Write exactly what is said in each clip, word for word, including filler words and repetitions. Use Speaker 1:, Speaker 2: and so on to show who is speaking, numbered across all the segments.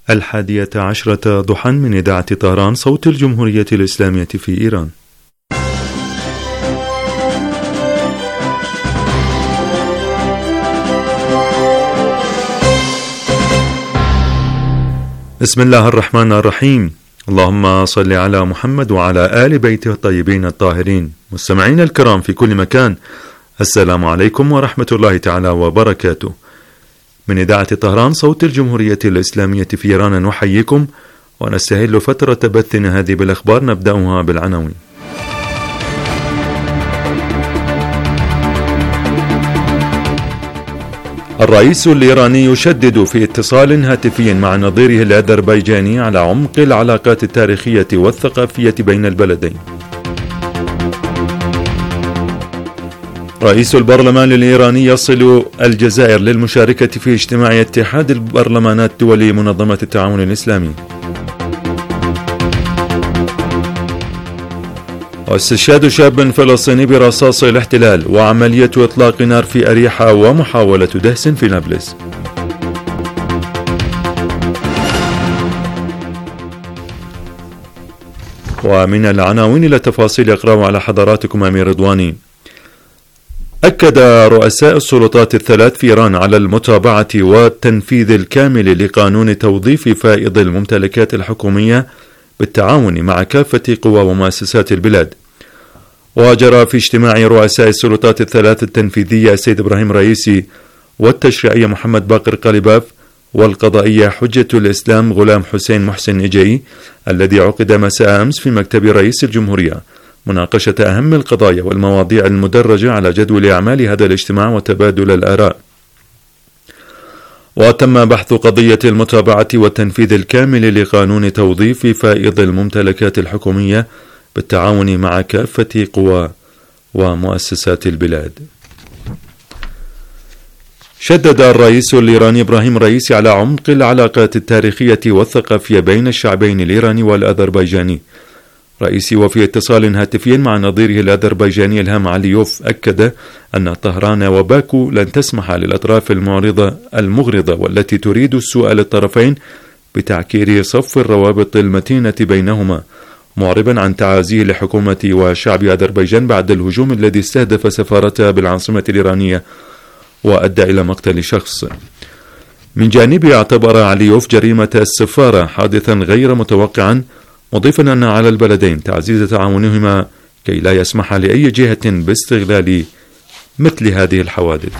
Speaker 1: الحادية عشرة ضحى من إذاعة طهران صوت الجمهورية الإسلامية في إيران. بسم الله الرحمن الرحيم. اللهم صل على محمد وعلى آل بيته الطيبين الطاهرين. مستمعين الكرام في كل مكان، السلام عليكم ورحمة الله تعالى وبركاته. من إذاعة طهران صوت الجمهورية الإسلامية في إيران نحييكم ونستهل فترة بثنا هذه بالأخبار. نبدأها بالعناوين. الرئيس الإيراني يشدد في اتصال هاتفي مع نظيره الأذربيجاني على عمق العلاقات التاريخية والثقافية بين البلدين. رئيس البرلمان الإيراني يصل الجزائر للمشاركة في اجتماع اتحاد البرلمانات دول منظمة التعاون الإسلامي. واستشهاد شاب فلسطيني برصاص الاحتلال، وعملية إطلاق نار في أريحة، ومحاولة دهس في نابلس. ومن العناوين إلى تفاصيل أقرأ على حضراتكم أمير رضواني. أكد رؤساء السلطات الثلاث في إيران على المتابعة والتنفيذ الكامل لقانون توظيف فائض الممتلكات الحكومية بالتعاون مع كافة قوى ومؤسسات البلاد. وجرى في اجتماع رؤساء السلطات الثلاث التنفيذية السيد إبراهيم رئيسي، والتشريعية محمد باقر قليباف، والقضائية حجة الإسلام غلام حسين محسن نجي، الذي عقد مساء أمس في مكتب رئيس الجمهورية، مناقشة أهم القضايا والمواضيع المدرجة على جدول أعمال هذا الاجتماع وتبادل الآراء. وتم بحث قضية المتابعة والتنفيذ الكامل لقانون توظيف فائض الممتلكات الحكومية بالتعاون مع كافة قوى ومؤسسات البلاد. شدد الرئيس الإيراني إبراهيم رئيسي على عمق العلاقات التاريخية والثقافية بين الشعبين الإيراني والأذربيجاني. رئيسي وفي اتصال هاتفي مع نظيره الأذربيجاني إلهام عليوف أكد أن طهران وباكو لن تسمح للأطراف المعرضة المغرضة والتي تريد السوء للطرفين بتعكير صف الروابط المتينة بينهما، معربا عن تعازيه لحكومة وشعب أذربيجان بعد الهجوم الذي استهدف سفارتها بالعاصمة الإيرانية وأدى إلى مقتل شخص. من جانبه اعتبر عليوف جريمة السفارة حادثا غير متوقعا، مضيفا أن على البلدين تعزيز تعاونهما كي لا يسمح لأي جهة باستغلال مثل هذه الحوادث.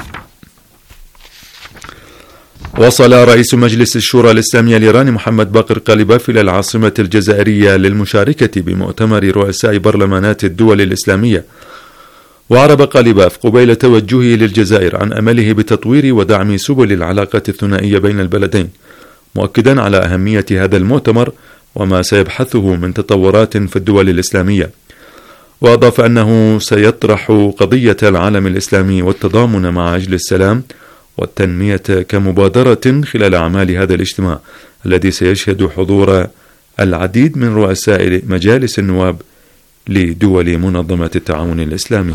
Speaker 1: وصل رئيس مجلس الشورى الإسلامية الإيراني محمد باقر قليباف إلى العاصمة الجزائرية للمشاركة بمؤتمر رؤساء برلمانات الدول الإسلامية. وعرب قليباف قبيل توجهه للجزائر عن أمله بتطوير ودعم سبل العلاقات الثنائية بين البلدين، مؤكدا على أهمية هذا المؤتمر وما سيبحثه من تطورات في الدول الإسلامية. وأضاف أنه سيطرح قضية العالم الإسلامي والتضامن مع أجل السلام والتنمية كمبادرة خلال أعمال هذا الاجتماع الذي سيشهد حضور العديد من رؤساء مجالس النواب لدول منظمة التعاون الإسلامي.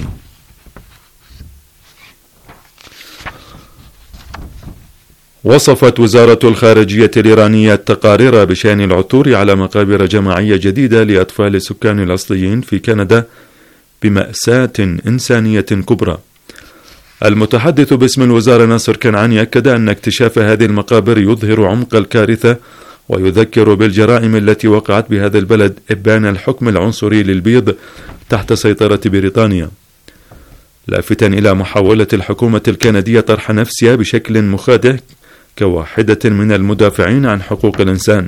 Speaker 1: وصفت وزارة الخارجية الإيرانية التقارير بشأن العثور على مقابر جماعية جديدة لأطفال السكان الأصليين في كندا بمأساة إنسانية كبرى. المتحدث باسم الوزارة ناصر كنعاني أكد أن اكتشاف هذه المقابر يظهر عمق الكارثة ويذكر بالجرائم التي وقعت بهذا البلد إبان الحكم العنصري للبيض تحت سيطرة بريطانيا، لافتا إلى محاولة الحكومة الكندية طرح نفسها بشكل مخادع كواحدة من المدافعين عن حقوق الإنسان.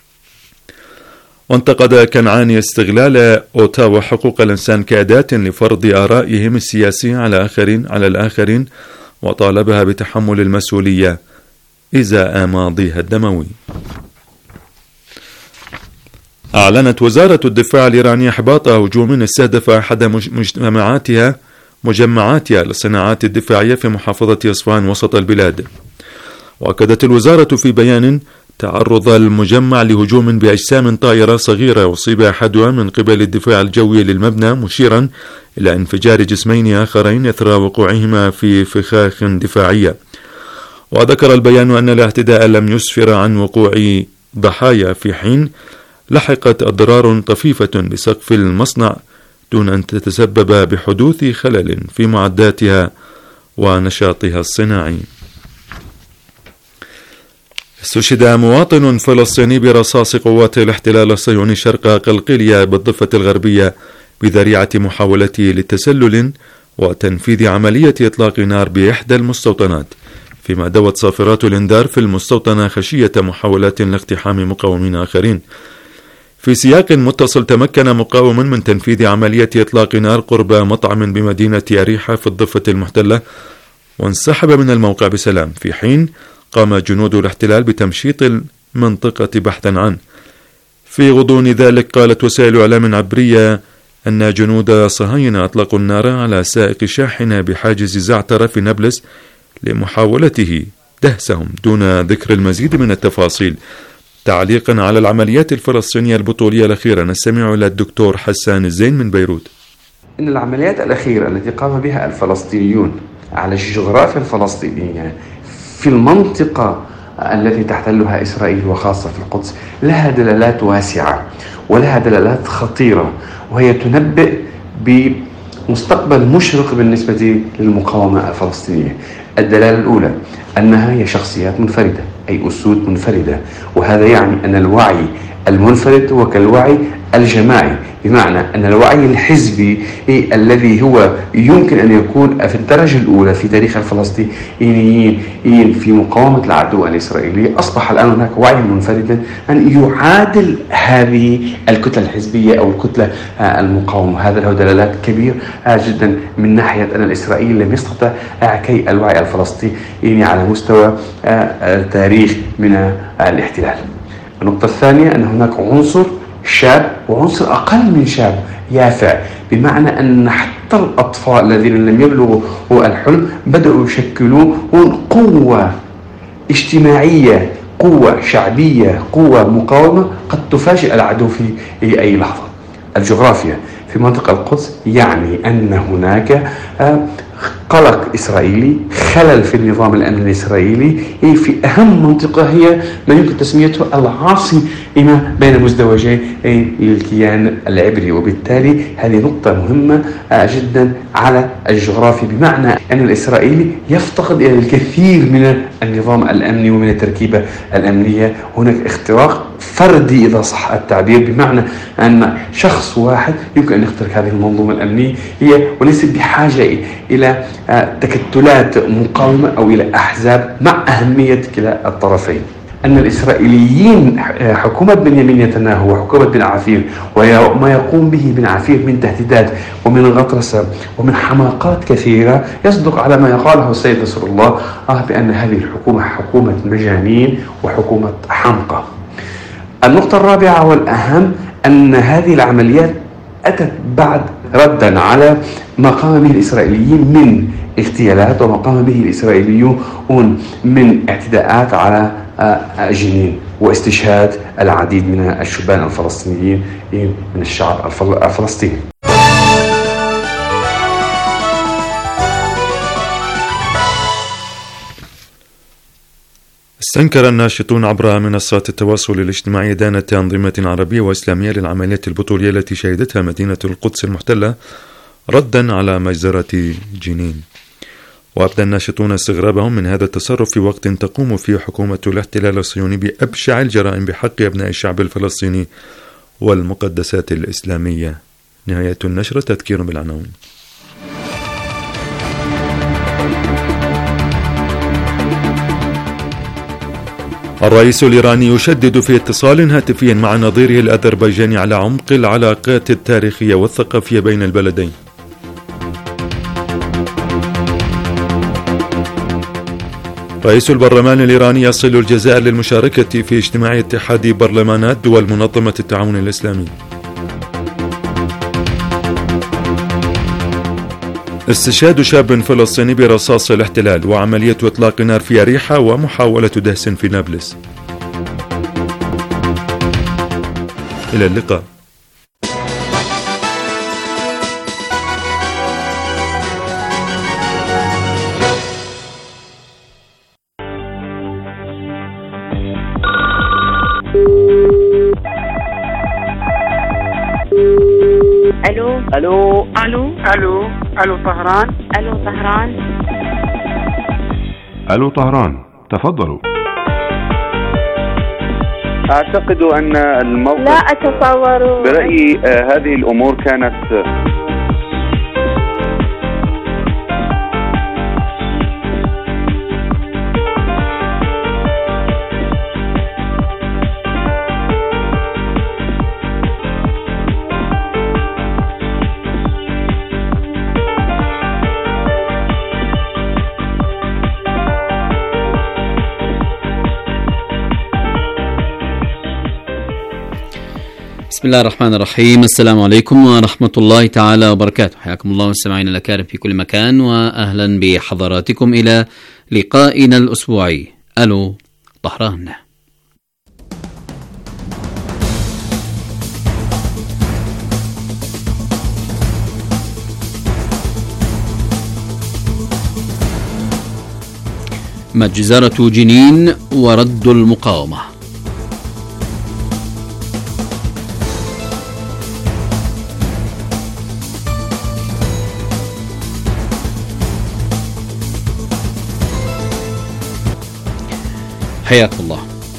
Speaker 1: وانتقد كنعاني استغلال أوتاوا حقوق الإنسان كأداة لفرض آرائهم السياسية على آخرين على الآخرين، وطالبها بتحمل المسؤولية إزاء ماضيها الدموي. أعلنت وزارة الدفاع الإيرانية إحباط هجوم استهدف أحد مجتمعاتها مجمعاتها للصناعات الدفاعية في محافظة إصفهان وسط البلاد. وأكدت الوزارة في بيان تعرض المجمع لهجوم بأجسام طائرة صغيرة أصيب أحدها من قبل الدفاع الجوي للمبنى، مشيرا إلى انفجار جسمين آخرين إثر وقوعهما في فخاخ دفاعية. وذكر البيان أن الاعتداء لم يسفر عن وقوع ضحايا، في حين لحقت أضرار طفيفة بسقف المصنع دون أن تتسبب بحدوث خلل في معداتها ونشاطها الصناعي. استشهد مواطن فلسطيني برصاص قوات الاحتلال الصهيوني شرق قلقيلية بالضفة الغربية بذريعة محاولته للتسلل وتنفيذ عملية إطلاق نار بإحدى المستوطنات، فيما دوت صافرات الإنذار في المستوطنة خشية محاولات لاقتحام مقاومين آخرين. في سياق متصل، تمكن مقاوم من تنفيذ عملية إطلاق نار قرب مطعم بمدينة أريحة في الضفة المحتلة وانسحب من الموقع بسلام، في حين قام جنود الاحتلال بتمشيط المنطقة بحثا عنه. في غضون ذلك قالت وسائل إعلام عبرية أن جنود صهاينة أطلقوا النار على سائق شاحنة بحاجز زعتر في نابلس لمحاولته دهسهم دون ذكر المزيد من التفاصيل. تعليقا على العمليات الفلسطينية البطولية الأخيرة نستمع إلى الدكتور حسان الزين من بيروت.
Speaker 2: إن العمليات الأخيرة التي قام بها الفلسطينيون على الجغرافيا الفلسطينية في المنطقة التي تحتلها إسرائيل وخاصة في القدس لها دلالات واسعة ولها دلالات خطيرة، وهي تنبئ بمستقبل مشرق بالنسبة للمقاومة الفلسطينية. الدلالة الأولى أنها هي شخصيات منفردة، أي أسود منفردة، وهذا يعني أن الوعي المنفرد هو كالوعي الجماعي، بمعنى أن الوعي الحزبي الذي هو يمكن أن يكون في الدرجة الأولى في تاريخ الفلسطينيين في مقاومة العدو الإسرائيلي، أصبح الآن هناك وعي منفردا أن يعادل هذه الكتلة الحزبية أو الكتلة المقاومة. هذا له دلالات كبيرة جدا من ناحية أن الإسرائيلي لم يستطع كي الوعي الفلسطيني على مستوى تاريخ من الاحتلال. النقطة الثانية أن هناك عنصر شاب وعنصر أقل من شاب يافع، بمعنى أن حتى الأطفال الذين لم يبلغوا الحلم بدأوا يشكلون قوة اجتماعية، قوة شعبية، قوة مقاومة قد تفاجئ العدو في أي لحظة. الجغرافيا في منطقة القدس يعني أن هناك قلق إسرائيلي، خلل في النظام الأمني الإسرائيلي في أهم منطقة هي ما يمكن تسميته العاصمة بين مزدوجي الكيان العبري، وبالتالي هذه نقطة مهمة جدا على الجغرافيا، بمعنى أن الإسرائيلي يفتقد إلى الكثير من النظام الأمني ومن التركيبة الأمنية. هناك اختراق فردي إذا صح التعبير، بمعنى أن شخص واحد يمكن أن يخترق هذه المنظومة الأمنية هي وليس بحاجة إلى تكتلات مقاومة أو إلى أحزاب، مع أهمية كلا الطرفين. أن الإسرائيليين حكومة بنيامين نتنياهو وحكومة بن عفير وما يقوم به بن عفير من تهديدات ومن غطرسة ومن حماقات كثيرة يصدق على ما يقاله السيد نصر الله آه بأن هذه الحكومة حكومة مجانين وحكومة حمقى. النقطة الرابعة والأهم أن هذه العمليات أتت بعد ردا على ما قام به الإسرائيليين من اغتيالات وما قام به الإسرائيليون من اعتداءات على جنين واستشهاد العديد من الشبان الفلسطينيين من الشعب الفلسطيني.
Speaker 1: استنكر الناشطون عبر منصات التواصل الاجتماعي إدانة أنظمة عربية وإسلامية للعمليات البطولية التي شهدتها مدينة القدس المحتلة ردا على مجزرة جنين. وأبدى الناشطون استغرابهم من هذا التصرف في وقت تقوم فيه حكومة الاحتلال الصهيوني بأبشع الجرائم بحق أبناء الشعب الفلسطيني والمقدسات الإسلامية. نهاية النشرة. تذكير بالعناوين. الرئيس الإيراني يشدد في اتصال هاتفي مع نظيره الأذربيجاني على عمق العلاقات التاريخية والثقافية بين البلدين. رئيس البرلمان الإيراني يصل الجزائر للمشاركة في اجتماع اتحاد برلمانات دول منظمة التعاون الإسلامي. استشهاد شاب فلسطيني برصاص الاحتلال وعملية إطلاق نار في أريحة ومحاولة دهس في نابلس. إلى اللقاء.
Speaker 3: الو
Speaker 4: الو
Speaker 3: الو الو طهران
Speaker 4: الو طهران
Speaker 5: الو طهران، تفضلوا.
Speaker 3: اعتقد ان الموقف
Speaker 4: لا اتصور.
Speaker 3: برأيي آه هذه الامور كانت آه
Speaker 6: بسم الله الرحمن الرحيم. السلام عليكم ورحمة الله تعالى وبركاته. حياكم الله مستمعينا الأكارم في كل مكان، وأهلا بحضراتكم إلى لقائنا الأسبوعي ألو طهران. مجزرة جنين ورد المقاومة. حياكم الله.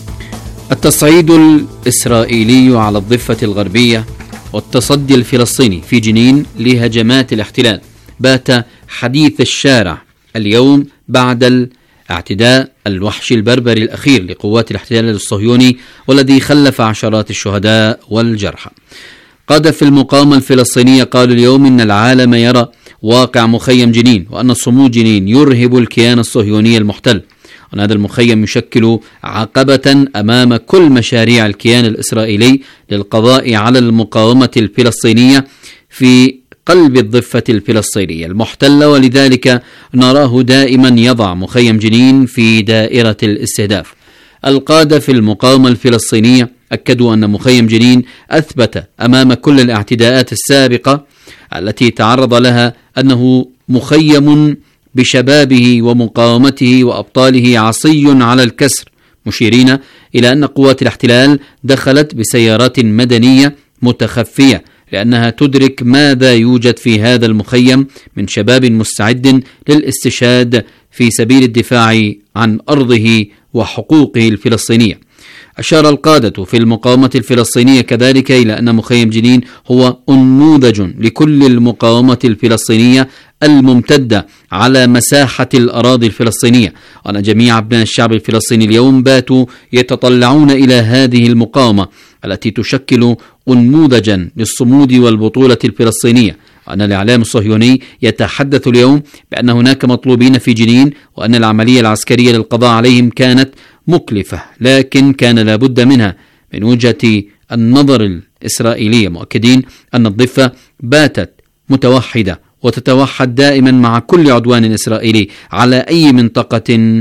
Speaker 6: التصعيد الإسرائيلي على الضفة الغربية والتصدي الفلسطيني في جنين لهجمات الاحتلال بات حديث الشارع اليوم بعد الاعتداء الوحشي البربري الأخير لقوات الاحتلال الصهيوني، والذي خلف عشرات الشهداء والجرحى. قادة في المقاومة الفلسطينية قالوا اليوم إن العالم يرى واقع مخيم جنين، وأن صمود جنين يرهب الكيان الصهيوني المحتل، وأن هذا المخيم يشكل عقبة أمام كل مشاريع الكيان الإسرائيلي للقضاء على المقاومة الفلسطينية في قلب الضفة الفلسطينية المحتلة، ولذلك نراه دائما يضع مخيم جنين في دائرة الاستهداف. القادة في المقاومة الفلسطينية أكدوا أن مخيم جنين أثبت أمام كل الاعتداءات السابقة التي تعرض لها أنه مخيم بشبابه ومقاومته وأبطاله عصي على الكسر، مشيرين إلى أن قوات الاحتلال دخلت بسيارات مدنية متخفية لأنها تدرك ماذا يوجد في هذا المخيم من شباب مستعد للاستشهاد في سبيل الدفاع عن أرضه وحقوقه الفلسطينية. أشار القادة في المقاومة الفلسطينية كذلك إلى أن مخيم جنين هو نموذج لكل المقاومة الفلسطينية الممتدة على مساحة الأراضي الفلسطينية، وأن جميع أبناء الشعب الفلسطيني اليوم باتوا يتطلعون إلى هذه المقاومة التي تشكل نموذجا للصمود والبطولة الفلسطينية، وأن الإعلام الصهيوني يتحدث اليوم بأن هناك مطلوبين في جنين، وأن العملية العسكرية للقضاء عليهم كانت مكلفة لكن كان لابد منها من وجهة النظر الإسرائيلية، مؤكدين أن الضفة باتت متوحدة وتتوحد دائما مع كل عدوان إسرائيلي على أي منطقة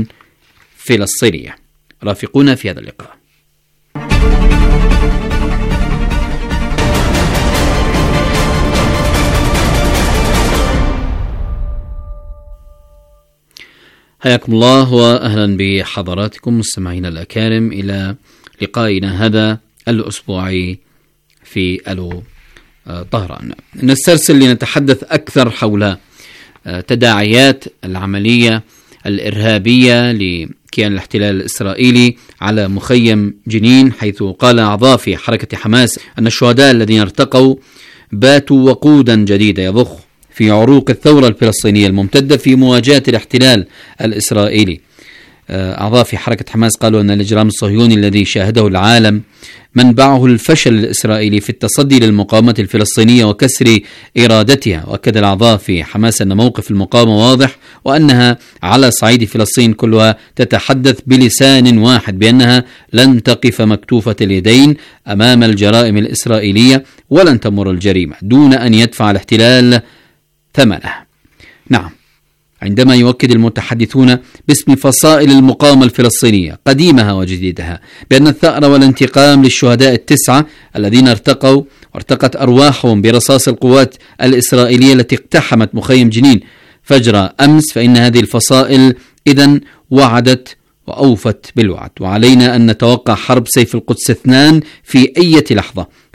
Speaker 6: فلسطينية. رافقونا في هذا اللقاء. حياكم الله وأهلا بحضراتكم مستمعينا الأكارم إلى لقائنا هذا الأسبوعي في ألو طهران. نسترسل لنتحدث أكثر حول تداعيات العملية الإرهابية لكيان الاحتلال الإسرائيلي على مخيم جنين، حيث قال أعضاء في حركة حماس أن الشهداء الذين ارتقوا باتوا وقودا جديدة يضخ في عروق الثورة الفلسطينية الممتدة في مواجهة الاحتلال الإسرائيلي. أعضاء في حركة حماس قالوا أن الإجرام الصهيوني الذي شاهده العالم منبعه الفشل الإسرائيلي في التصدي للمقاومة الفلسطينية وكسر إرادتها. وأكد الأعضاء في حماس أن موقف المقاومة واضح، وأنها على صعيد فلسطين كلها تتحدث بلسان واحد بأنها لن تقف مكتوفة اليدين أمام الجرائم الإسرائيلية، ولن تمر الجريمة دون أن يدفع الاحتلال ثمنها. نعم، عندما يؤكد المتحدثون باسم فصائل المقاومة الفلسطينية قديمها وجديدها بأن الثأر والانتقام للشهداء التسعة الذين ارتقوا وارتقت أرواحهم برصاص القوات الإسرائيلية التي اقتحمت مخيم جنين فجر أمس، فإن هذه الفصائل إذن وعدت وأوفت بالوعد، وعلينا أن نتوقع حرب سيف القدس اثنان في أي لحظة،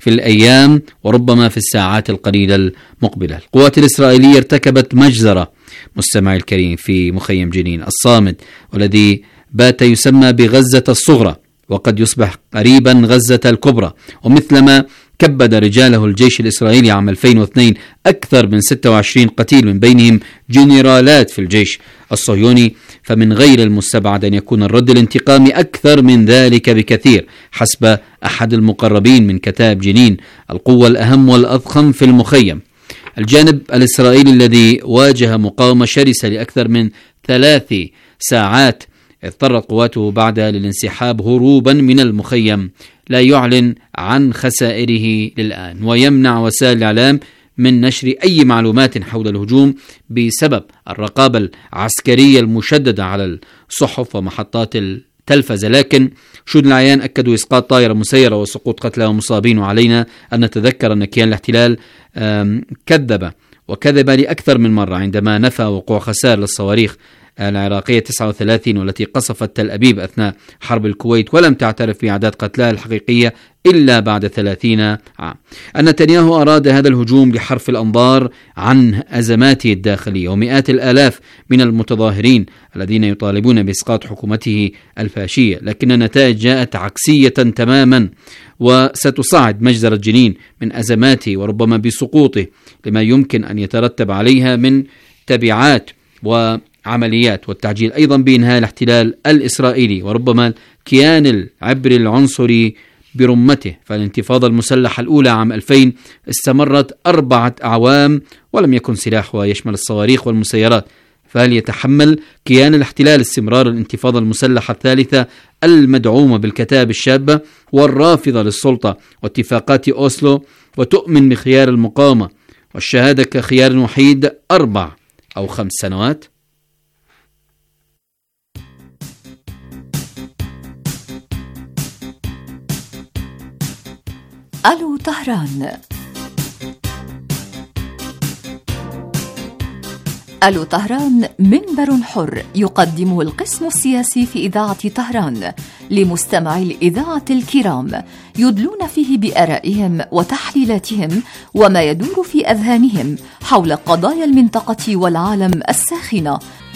Speaker 6: في الأيام وربما في الساعات القليلة المقبلة. القوات الإسرائيلية ارتكبت مجزرة مستمعي الكريم في مخيم جنين الصامد، والذي بات يسمى بغزة الصغرى، وقد يصبح قريبا غزة الكبرى. ومثلما كبد رجاله الجيش الإسرائيلي عام ألفين واثنين أكثر من ستة وعشرين قتيل، من بينهم جنرالات في الجيش الصهيوني، فمن غير المستبعد أن يكون الرد الانتقامي أكثر من ذلك بكثير، حسب أحد المقربين من كتائب جنين، القوة الأهم والأضخم في المخيم. الجانب الإسرائيلي الذي واجه مقاومة شرسة لأكثر من ثلاث ساعات، اضطرت قواته بعدها للانسحاب هروبا من المخيم، لا يعلن عن خسائره للآن، ويمنع وسائل الإعلام من نشر أي معلومات حول الهجوم بسبب الرقابة العسكرية المشددة على الصحف ومحطات التلفزة. لكن شهود العيان أكدوا إسقاط طائرة مسيرة وسقوط قتلى ومصابين. وعلينا أن نتذكر أن كيان الاحتلال كذب وكذب لأكثر من مرة عندما نفى وقوع خسائر للصواريخ العراقية تسعة وثلاثين والتي قصفت تل أبيب أثناء حرب الكويت، ولم تعترف بأعداد قتلاها الحقيقية إلا بعد ثلاثين عام. أن نتنياهو أراد هذا الهجوم لحرف الأنظار عن أزماته الداخلية ومئات الآلاف من المتظاهرين الذين يطالبون بإسقاط حكومته الفاشية، لكن النتائج جاءت عكسية تماما، وستصعد مجزرة جنين من أزماته وربما بسقوطه لما يمكن أن يترتب عليها من تبعات و عمليات، والتعجيل أيضا بإنهاء الاحتلال الإسرائيلي وربما الكيان العبري العنصري برمته. فالانتفاضة المسلحة الأولى عام ألفين استمرت أربعة أعوام ولم يكن سلاحها يشمل الصواريخ والمسيرات، فهل يتحمل كيان الاحتلال استمرار الانتفاضة المسلحة الثالثة المدعومة بالكتائب الشابة والرافضة للسلطة واتفاقات أوسلو وتؤمن بخيار المقاومة والشهادة كخيار وحيد أربع أو خمس سنوات؟
Speaker 7: ألو طهران. ألو طهران منبر حر يقدمه القسم السياسي في إذاعة طهران لمستمعي الإذاعة الكرام، يدلون فيه بآرائهم وتحليلاتهم وما يدور في أذهانهم حول قضايا المنطقة والعالم الساخنة.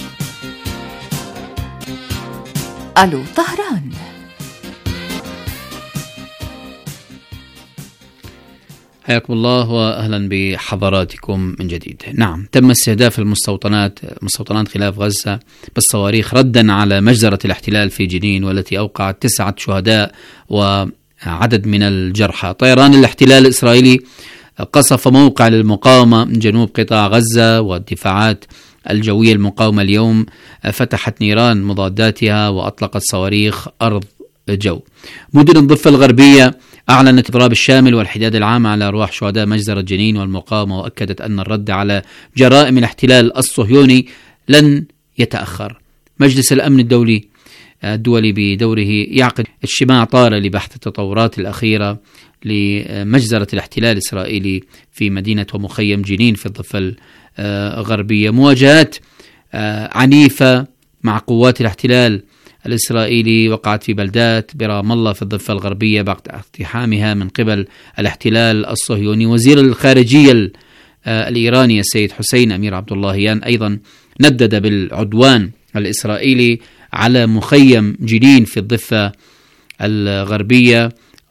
Speaker 7: ألو طهران.
Speaker 6: حياكم الله وأهلا بحضراتكم من جديد. نعم، تم استهداف المستوطنات مستوطنات خلاف غزة بالصواريخ ردا على مجزرة الاحتلال في جنين، والتي أوقعت تسعة شهداء وعدد من الجرحى. طيران الاحتلال الإسرائيلي قصف موقع للمقاومة من جنوب قطاع غزة، والدفاعات الجوية المقاومة اليوم فتحت نيران مضاداتها وأطلقت صواريخ أرض جو. مدن الضفة الغربية أعلنت الإضراب الشامل والحداد العام على أرواح شهداء مجزرة جنين والمقاومة، وأكدت أن الرد على جرائم الاحتلال الصهيوني لن يتأخر. مجلس الأمن الدولي الدولي بدوره يعقد اجتماع طارئ لبحث التطورات الأخيرة لمجزرة الاحتلال الإسرائيلي في مدينة ومخيم جنين في الضفة الغربية. مواجهات عنيفة مع قوات الاحتلال الإسرائيلي وقعت في بلدات برام الله في الضفة الغربية بعد اقتحامها من قبل الاحتلال الصهيوني. وزير الخارجية الإيراني السيد حسين أمير عبد اللهيان أيضا ندد بالعدوان الإسرائيلي على مخيم جنين في الضفة الغربية،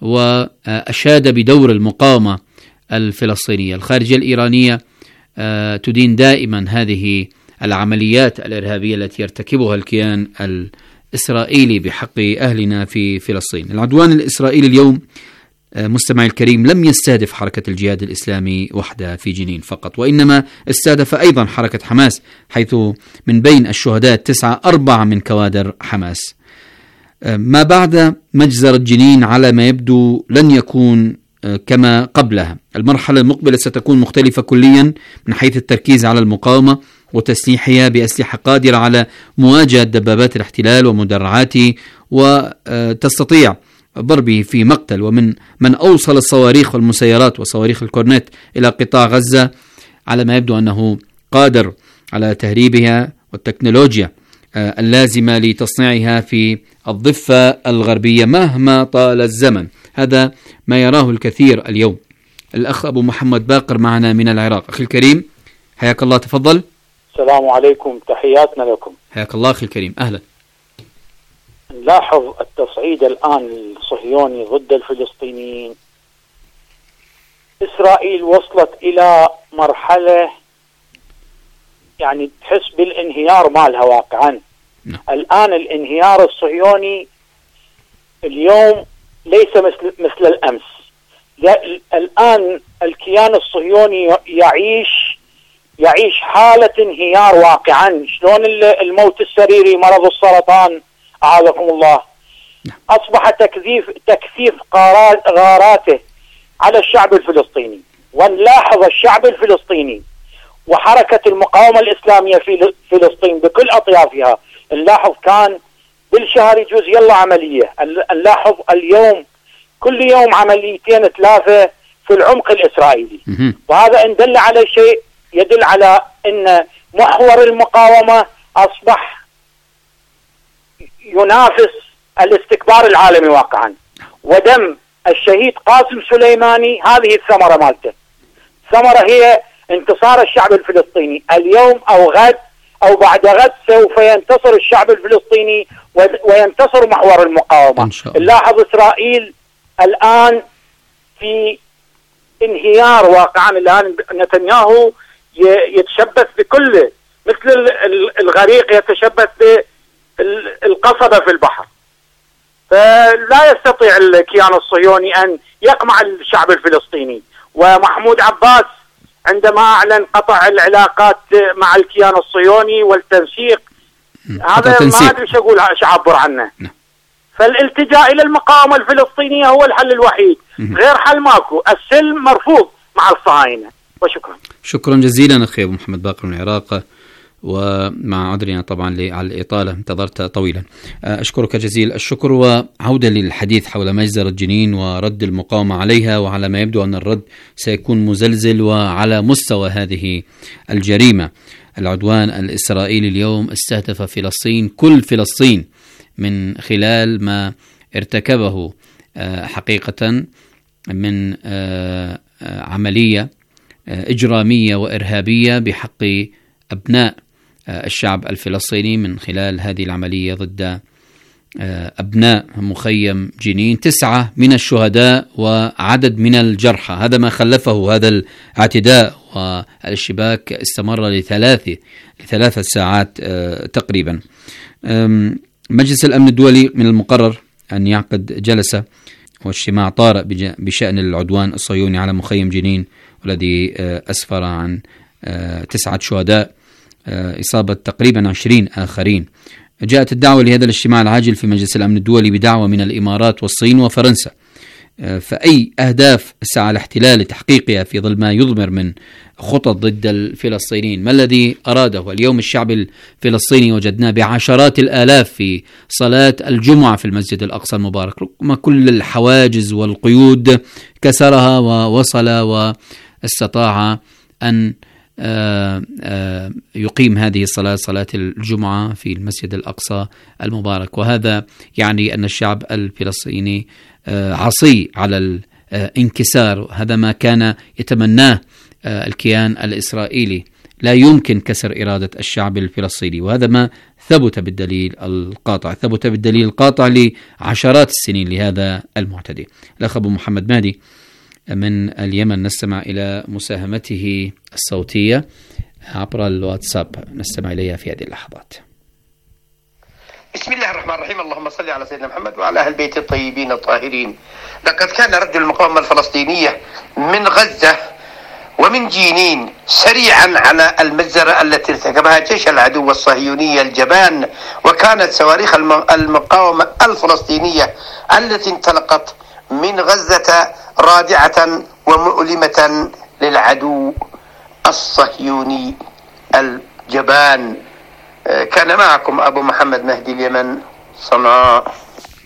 Speaker 6: وأشاد بدور المقاومة الفلسطينية. الخارجية الإيرانية تدين دائما هذه العمليات الإرهابية التي يرتكبها الكيان الإسرائيلي بحق أهلنا في فلسطين. العدوان الإسرائيلي اليوم مستمعي الكريم لم يستهدف حركة الجهاد الإسلامي وحدها في جنين فقط، وإنما استهدف أيضا حركة حماس، حيث من بين الشهداء التسعة أربعة من كوادر حماس. ما بعد مجزرة جنين على ما يبدو لن يكون كما قبلها. المرحلة المقبلة ستكون مختلفة كليا من حيث التركيز على المقاومة وتسليحها بأسلحة قادرة على مواجهة دبابات الاحتلال ومدرعاته، وتستطيع ضربه في مقتل. ومن من أوصل الصواريخ والمسيرات وصواريخ الكورنيت إلى قطاع غزة على ما يبدو أنه قادر على تهريبها والتكنولوجيا اللازمة لتصنيعها في الضفة الغربية مهما طال الزمن. هذا ما يراه الكثير اليوم. الأخ أبو محمد باقر معنا من العراق. أخي الكريم حياك الله، تفضل.
Speaker 8: السلام عليكم، تحياتنا لكم.
Speaker 6: حياك الله أخي الكريم، أهلا.
Speaker 8: نلاحظ التصعيد الآن الصهيوني ضد الفلسطينيين. إسرائيل وصلت إلى مرحلة يعني تحس بالانهيار مالها واقعا. م. الآن الانهيار الصهيوني اليوم ليس مثل مثل الأمس. الآن الكيان الصهيوني يعيش يعيش حالة انهيار واقعا. شلون الموت السريري، مرض السرطان أعاذكم الله، أصبح تكثيف تكثيف غاراته على الشعب الفلسطيني. ونلاحظ الشعب الفلسطيني وحركة المقاومة الإسلامية في فلسطين بكل أطيافها، نلاحظ كان بالشهر يجوز يلا عملية، نلاحظ اليوم كل يوم عمليتين ثلاثة في العمق الإسرائيلي. وهذا إن دل على شيء يدل على أن محور المقاومة أصبح ينافس الاستكبار العالمي واقعا. ودم الشهيد قاسم سليماني هذه الثمرة مالته. الثمرة هي انتصار الشعب الفلسطيني اليوم أو غد أو بعد غد. سوف ينتصر الشعب الفلسطيني وينتصر محور المقاومة. نلاحظ إسرائيل الآن في انهيار واقعا. الآن نتنياهو يتشبث بكل مثل الغريق يتشبث بالقصبة في البحر. فلا يستطيع الكيان الصهيوني أن يقمع الشعب الفلسطيني. ومحمود عباس عندما أعلن قطع العلاقات مع الكيان الصهيوني والتنسيق، هذا ما أدري شو أقول ايش أعبر عنه. فالالتجاء إلى المقاومة الفلسطينية هو الحل الوحيد، غير حل ماكو. السلم مرفوض مع الصهاينة. وشكرا.
Speaker 6: شكرا جزيلا أخي أبو محمد باقر من العراق، ومع عذرنا طبعا على الإطالة، انتظرت طويلا. أشكرك جزيل الشكر. وعودة للحديث حول مجزرة جنين ورد المقاومة عليها، وعلى ما يبدو أن الرد سيكون مزلزل وعلى مستوى هذه الجريمة. العدوان الإسرائيلي اليوم استهدف فلسطين، كل فلسطين، من خلال ما ارتكبه حقيقة من عملية إجرامية وإرهابية بحق أبناء الشعب الفلسطيني من خلال هذه العملية ضد أبناء مخيم جنين. تسعة من الشهداء وعدد من الجرحى. هذا ما خلفه هذا الاعتداء، والاشتباك استمر لثلاثة لثلاثة ساعات تقريبا. مجلس الأمن الدولي من المقرر أن يعقد جلسة واجتماع طارئ بشأن العدوان الصهيوني على مخيم جنين، والذي أسفر عن تسعة شهداء، إصابة تقريبا عشرين آخرين. جاءت الدعوة لهذا الاجتماع العاجل في مجلس الأمن الدولي بدعوة من الإمارات والصين وفرنسا. فأي أهداف سعى الاحتلال لتحقيقها في ظل ما يضمر من خطط ضد الفلسطينيين؟ ما الذي أراده؟ اليوم الشعب الفلسطيني وجدناه بعشرات الآلاف في صلاة الجمعة في المسجد الأقصى المبارك، ما كل الحواجز والقيود كسرها ووصل واستطاع أن آآ آآ يقيم هذه الصلاة، صلاة الجمعة في المسجد الأقصى المبارك. وهذا يعني أن الشعب الفلسطيني عصي على الانكسار. هذا ما كان يتمناه الكيان الإسرائيلي. لا يمكن كسر إرادة الشعب الفلسطيني، وهذا ما ثبت بالدليل القاطع، ثبت بالدليل القاطع لعشرات السنين لهذا المعتدي. الأخ أبو محمد مهدي من اليمن نستمع إلى مساهمته الصوتية عبر الواتساب، نستمع إليها في هذه اللحظات.
Speaker 9: بسم الله الرحمن الرحيم. اللهم صل على سيدنا محمد وعلى أهل البيت الطيبين الطاهرين. لقد كان رد المقاومة الفلسطينية من غزة ومن جنين سريعا على المجزرة التي ارتكبها جيش العدو الصهيوني الجبان، وكانت صواريخ المقاومة الفلسطينية التي انطلقت من غزة رادعة ومؤلمة للعدو الصهيوني الجبان. كان معكم أبو محمد مهدي، اليمن، صنعاء.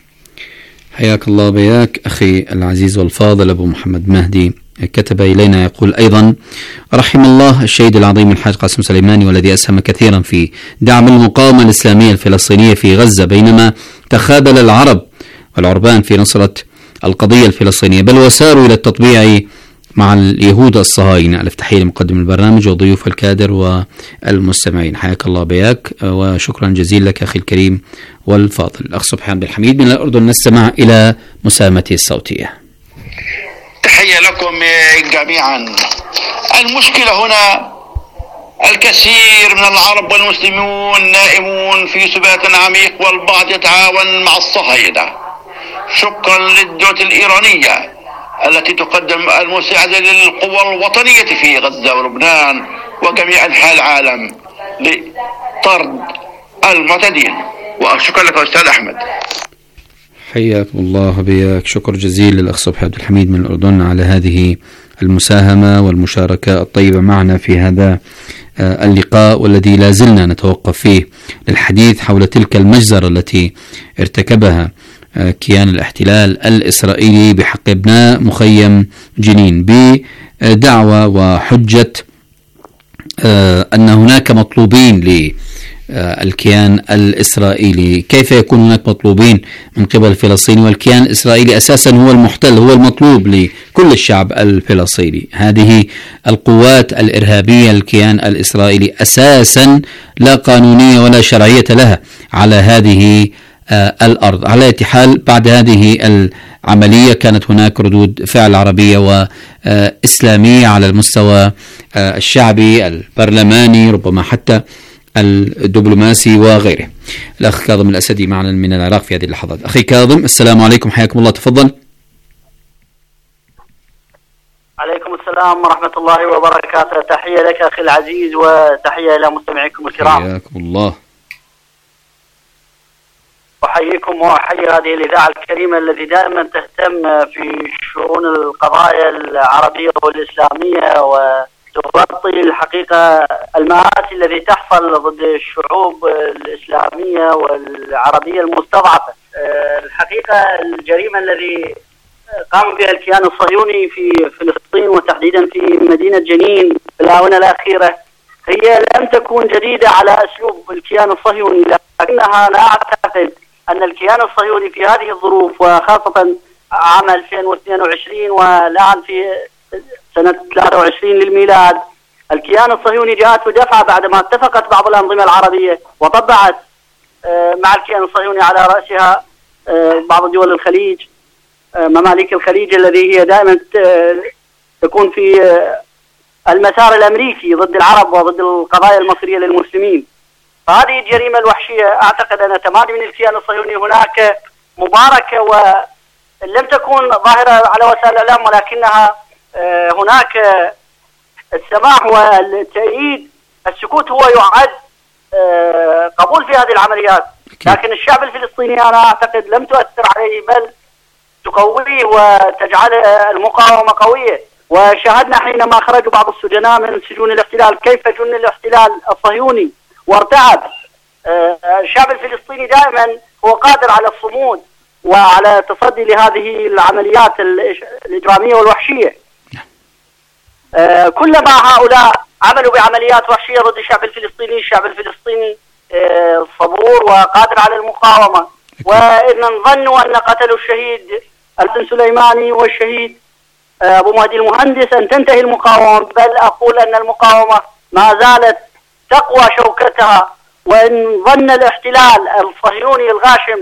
Speaker 6: حياك الله بياك أخي العزيز والفاضل أبو محمد مهدي. كتب إلينا يقول أيضا: رحم الله الشهيد العظيم الحاج قاسم سليماني، والذي أسهم كثيرا في دعم المقاومة الإسلامية الفلسطينية في غزة، بينما تخاذل العرب والعربان في نصرة القضية الفلسطينية، بل وساروا إلى التطبيع مع اليهود الصهاينة. ألف تحية لمقدم البرنامج وضيوف الكادر والمستمعين، حياك الله بياك وشكرا جزيلا لك أخي الكريم والفاضل. الأخ سبحان عبد الحميد من الأردن، نستمع إلى مساهمته الصوتية.
Speaker 9: تحية لكم جميعا. المشكلة هنا الكثير من العرب والمسلمون نائمون في سبات عميق، والبعض يتعاون مع الصهاينة. شكرا للدولة الإيرانية التي تقدم المساعدة للقوى الوطنية في غزة ولبنان وجميع أنحاء العالم لطرد المعتدين. وشكرا لك أستاذ أحمد.
Speaker 6: حياكم الله بياك، شكر جزيل للأخ صبحي عبد الحميد من الأردن على هذه المساهمة والمشاركة الطيبة معنا في هذا اللقاء، والذي لا زلنا نتوقف فيه للحديث حول تلك المجزرة التي ارتكبها كيان الاحتلال الإسرائيلي بحق ابناء مخيم جنين بدعوى وحجة أن هناك مطلوبين للكيان الإسرائيلي. كيف يكون هناك مطلوبين من قبل الفلسطيني والكيان الإسرائيلي أساسا هو المحتل، هو المطلوب لكل الشعب الفلسطيني؟ هذه القوات الإرهابية الكيان الإسرائيلي أساسا لا قانونية ولا شرعية لها على هذه الأرض. على أي حال بعد هذه العملية كانت هناك ردود فعل عربية وإسلامية على المستوى الشعبي البرلماني، ربما حتى الدبلوماسي وغيره. الأخ كاظم الأسدي معنا من العراق في هذه اللحظات. أخي كاظم، السلام عليكم، حياكم الله، تفضل.
Speaker 10: عليكم السلام ورحمة الله وبركاته. تحية لك أخي العزيز وتحية إلى مستمعيكم الكرام.
Speaker 6: حياكم الله.
Speaker 10: أحييكم وأحيي هذه الإذاعة الكريمة التي دائما تهتم في شؤون القضايا العربية والإسلامية وتغطي الحقيقة المآسي التي تحصل ضد الشعوب الإسلامية والعربية المستضعفة. الحقيقة الجريمة التي قام بها الكيان الصهيوني في فلسطين وتحديدا في مدينة جنين في الآونة الأخيرة هي لم تكن جديدة على أسلوب الكيان الصهيوني، لكنها أنا أعتقد أن الكيان الصهيوني في هذه الظروف وخاصة عام ألفين واثنين وعشرين والآن في سنة ثلاثة وعشرين للميلاد، الكيان الصهيوني جاءته دفعة بعدما اتفقت بعض الأنظمة العربية وطبعت مع الكيان الصهيوني على رأسها بعض دول الخليج، ممالك الخليج الذي هي دائما تكون في المسار الأمريكي ضد العرب وضد القضايا المصرية للمسلمين. فهذه الجريمة الوحشية أعتقد أن تمادي من الكيان الصهيوني هناك مباركة ولم تكون ظاهرة على وسائل الإعلام، ولكنها هناك السماح والتأييد. السكوت هو يعد قبول في هذه العمليات، لكن الشعب الفلسطيني أنا أعتقد لم تؤثر عليه بل تقويه وتجعل المقاومة قوية. وشاهدنا حينما خرجوا بعض السجناء من سجون الاحتلال كيف جن الاحتلال الصهيوني وارتعب. الشعب الفلسطيني دائما هو قادر على الصمود وعلى التصدي لهذه العمليات الإجرامية والوحشية. كلما هؤلاء عملوا بعمليات وحشية ضد الشعب الفلسطيني، الشعب الفلسطيني صبور وقادر على المقاومة. وإن ظنوا أن قتلوا الشهيد البن سليماني والشهيد أبو مهدي المهندس أن تنتهي المقاومة، بل أقول أن المقاومة ما زالت تقوى شوكتها. وإن ظن الاحتلال الصهيوني الغاشم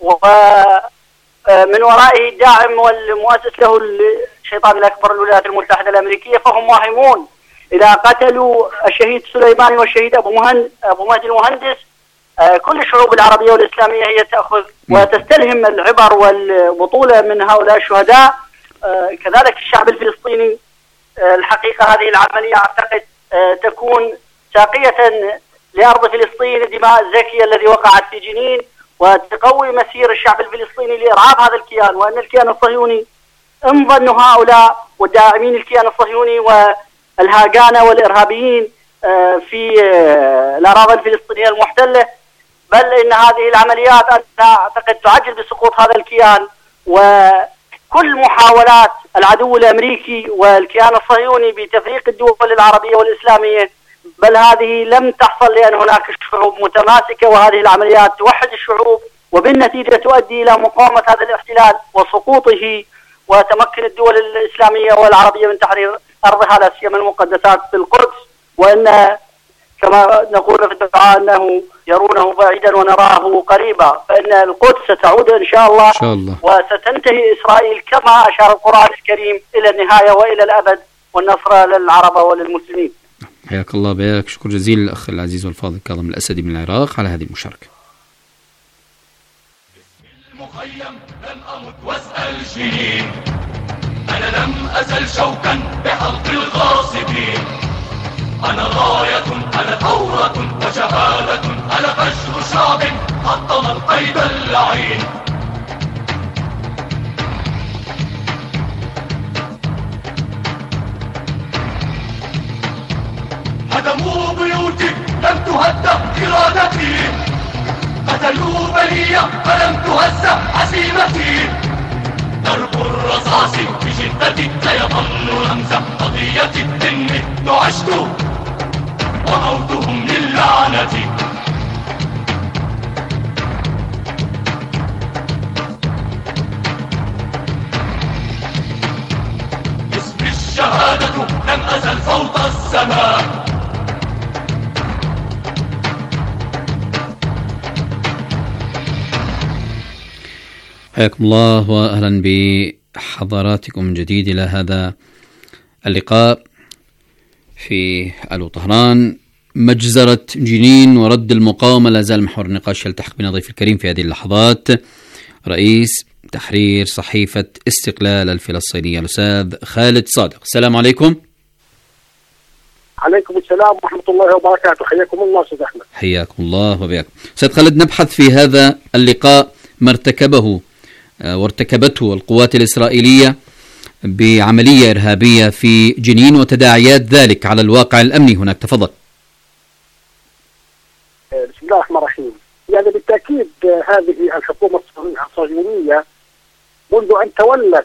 Speaker 10: ومن ورائه الداعم والمؤسس له الشيطان الأكبر الولايات المتحدة الأمريكية فهم واهمون إذا قتلوا الشهيد سليماني والشهيد أبو مهند أبو مهدي المهندس. كل الشعوب العربية والإسلامية هي تأخذ وتستلهم العبر والبطولة من هؤلاء الشهداء. كذلك الشعب الفلسطيني. الحقيقة هذه العملية أعتقد تكون ساقية لأرض فلسطين الدماء الزكية الذي وقعت في جنين، وتقوي مسير الشعب الفلسطيني لإرعاب هذا الكيان. وأن الكيان الصهيوني إن ظنوا هؤلاء والداعمين الكيان الصهيوني والهاجانة والإرهابيين في الأراضي الفلسطينية المحتلة، بل إن هذه العمليات أعتقد تعجل بسقوط هذا الكيان. وكل محاولات العدو الأمريكي والكيان الصهيوني بتفريق الدول العربية والإسلامية، بل هذه لم تحصل لأن هناك شعوب متماسكة، وهذه العمليات توحد الشعوب وبالنتيجة تؤدي إلى مقاومة هذا الاحتلال وسقوطه، وتمكن الدول الإسلامية والعربية من تحرير أرضها لا سيما المقدسات في القدس. وأن كما نقول في الدعاء أنه يرونه بعيدا ونراه قريبا، فإن القدس ستعود إن شاء الله, إن شاء الله. وستنتهي إسرائيل كما أشار القرآن الكريم إلى النهاية وإلى الأبد، والنصر للعرب وللمسلمين.
Speaker 6: حياك الله بياك، شكر جزيل الأخ العزيز والفاضل كاظم الأسدي من العراق على هذه المشاركة.
Speaker 11: المخيم لم أمت واسأل شيء، أنا لم أزل شوكا بحلق الغاصبين، أنا راية أنا ثورة وشهادة، أنا فجر شعب حطم القيد اللعين. هدموا بيوتي لم تهدأ إرادتي، قتلوا بنية فلم تهز عزيمتي، ضرب الرصاص بشدة سيظل رمز قضية إني نعشت وموتهم للعنة. اسم الشهادة لم أزل فوق السماء.
Speaker 6: حياكم الله وأهلا بحضراتكم من جديد إلى هذا اللقاء في ألو طهران. مجزرة جنين ورد المقاومة لا زال محور النقاش. يلتحق بنا ضيف الكريم في هذه اللحظات رئيس تحرير صحيفة استقلال الفلسطينية الأستاذ خالد صادق. السلام عليكم.
Speaker 12: عليكم السلام ورحمة الله وبركاته. حياكم الله أستاذ أحمد.
Speaker 6: حياكم الله وبياكم. أستاذ خالد، نبحث في هذا اللقاء ما ارتكبه وارتكبته القوات الإسرائيلية بعملية إرهابية في جنين وتداعيات ذلك على الواقع الأمني هناك. تفضل.
Speaker 12: بسم الله الرحمن الرحيم. يعني بالتأكيد هذه الحكومة الصهيونية منذ أن تولت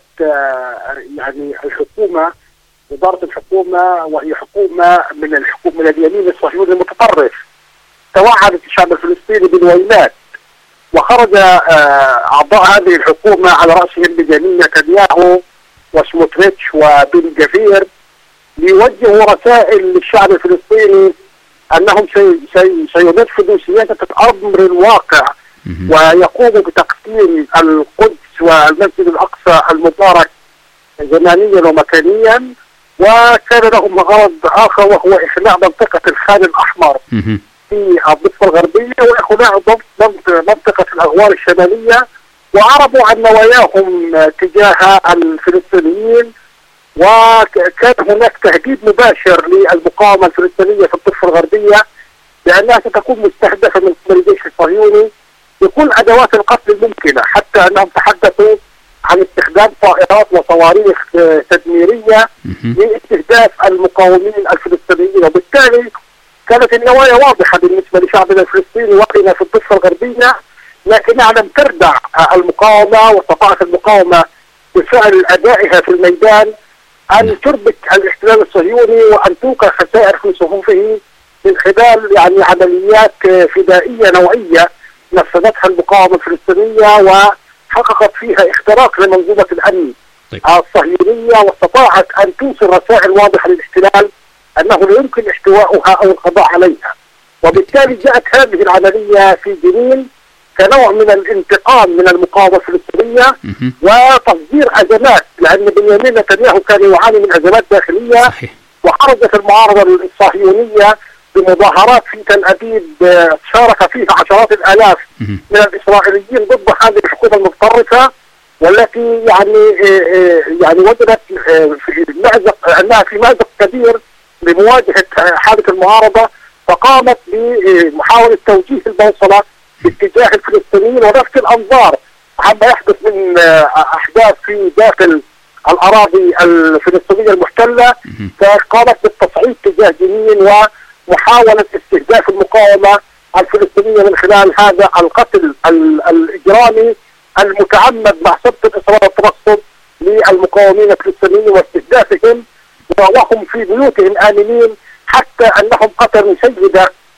Speaker 12: يعني الحكومة إدارة الحكومة، وهي حكومة من الحكومة من اليمين الصهيوني المتطرف، توعدت الشعب الفلسطيني بالويلات، وخرج أعضاء هذه الحكومة على رأسهم بنيامين نتنياهو وسموتريتش وبن جفير ليوجهوا رسائل للشعب الفلسطيني أنهم سينفذوا سياسة الأمر الواقع ويقوموا بتقسيم القدس والمسجد الأقصى المبارك زمانيا ومكانيا. وكان لهم غرض آخر وهو إخلاء منطقة الخان الأحمر في الضفة الغربية وإخلاء منطقة الأغوار الشمالية، وعرضوا عن نواياهم تجاه الفلسطينيين. وكان هناك تهديد مباشر للمقاومة الفلسطينية في الضفة الغربية بأنها ستكون مستهدفة من قبل الجيش الصهيوني بكل أدوات القتل الممكنة، حتى أنهم تحدثوا عن استخدام طائرات وصواريخ تدميرية لاستهداف المقاومين الفلسطينيين. وبالتالي كانت النوايا واضحة بالنسبة لشعبنا الفلسطيني وقنا في الضفة الغربية، لكنها لم تردع المقاومة، واستطاعت المقاومة بفعل أدائها في الميدان أن تربك الاحتلال الصهيوني وأن توقع خسائر في صفوفه من خلال يعني عمليات فدائية نوعية نفذتها المقاومة الفلسطينية، وحققت فيها اختراق لمنظومة الأمن الصهيونية، واستطاعت أن توصل رسائل واضحة للاحتلال أنه لا يمكن احتوائها أو القضاء عليها. وبالتالي جاءت هذه العملية في جنين كنوع من الانتقام من المقاومة الفلسطينية وتصدير أزمات، لأن بنيامين نتنياهو كان يعاني من أزمات داخلية. وخرجت المعارضة الصهيونية بمظاهرات في تل أبيب شارك فيها عشرات الآلاف من الإسرائيليين ضد هذه الحكومة المتطرفة، والتي يعني يعني وجدت في مأزق أنها في مأزق كبير لمواجهة حالة المعارضة، فقامت بمحاولة توجيه البوصلة باتجاه الفلسطينيين ولفت الأنظار عما يحدث من أحداث في داخل الأراضي الفلسطينية المحتلة، فقامت بالتصعيد تجاه جنين ومحاولة استهداف المقاومة الفلسطينية من خلال هذا القتل الإجرامي المتعمد مع سبب الإصرار والترصد للمقاومين الفلسطينيين واستهدافهم وهم في بيوتهم آمنين، حتى أنهم قتلوا سيدة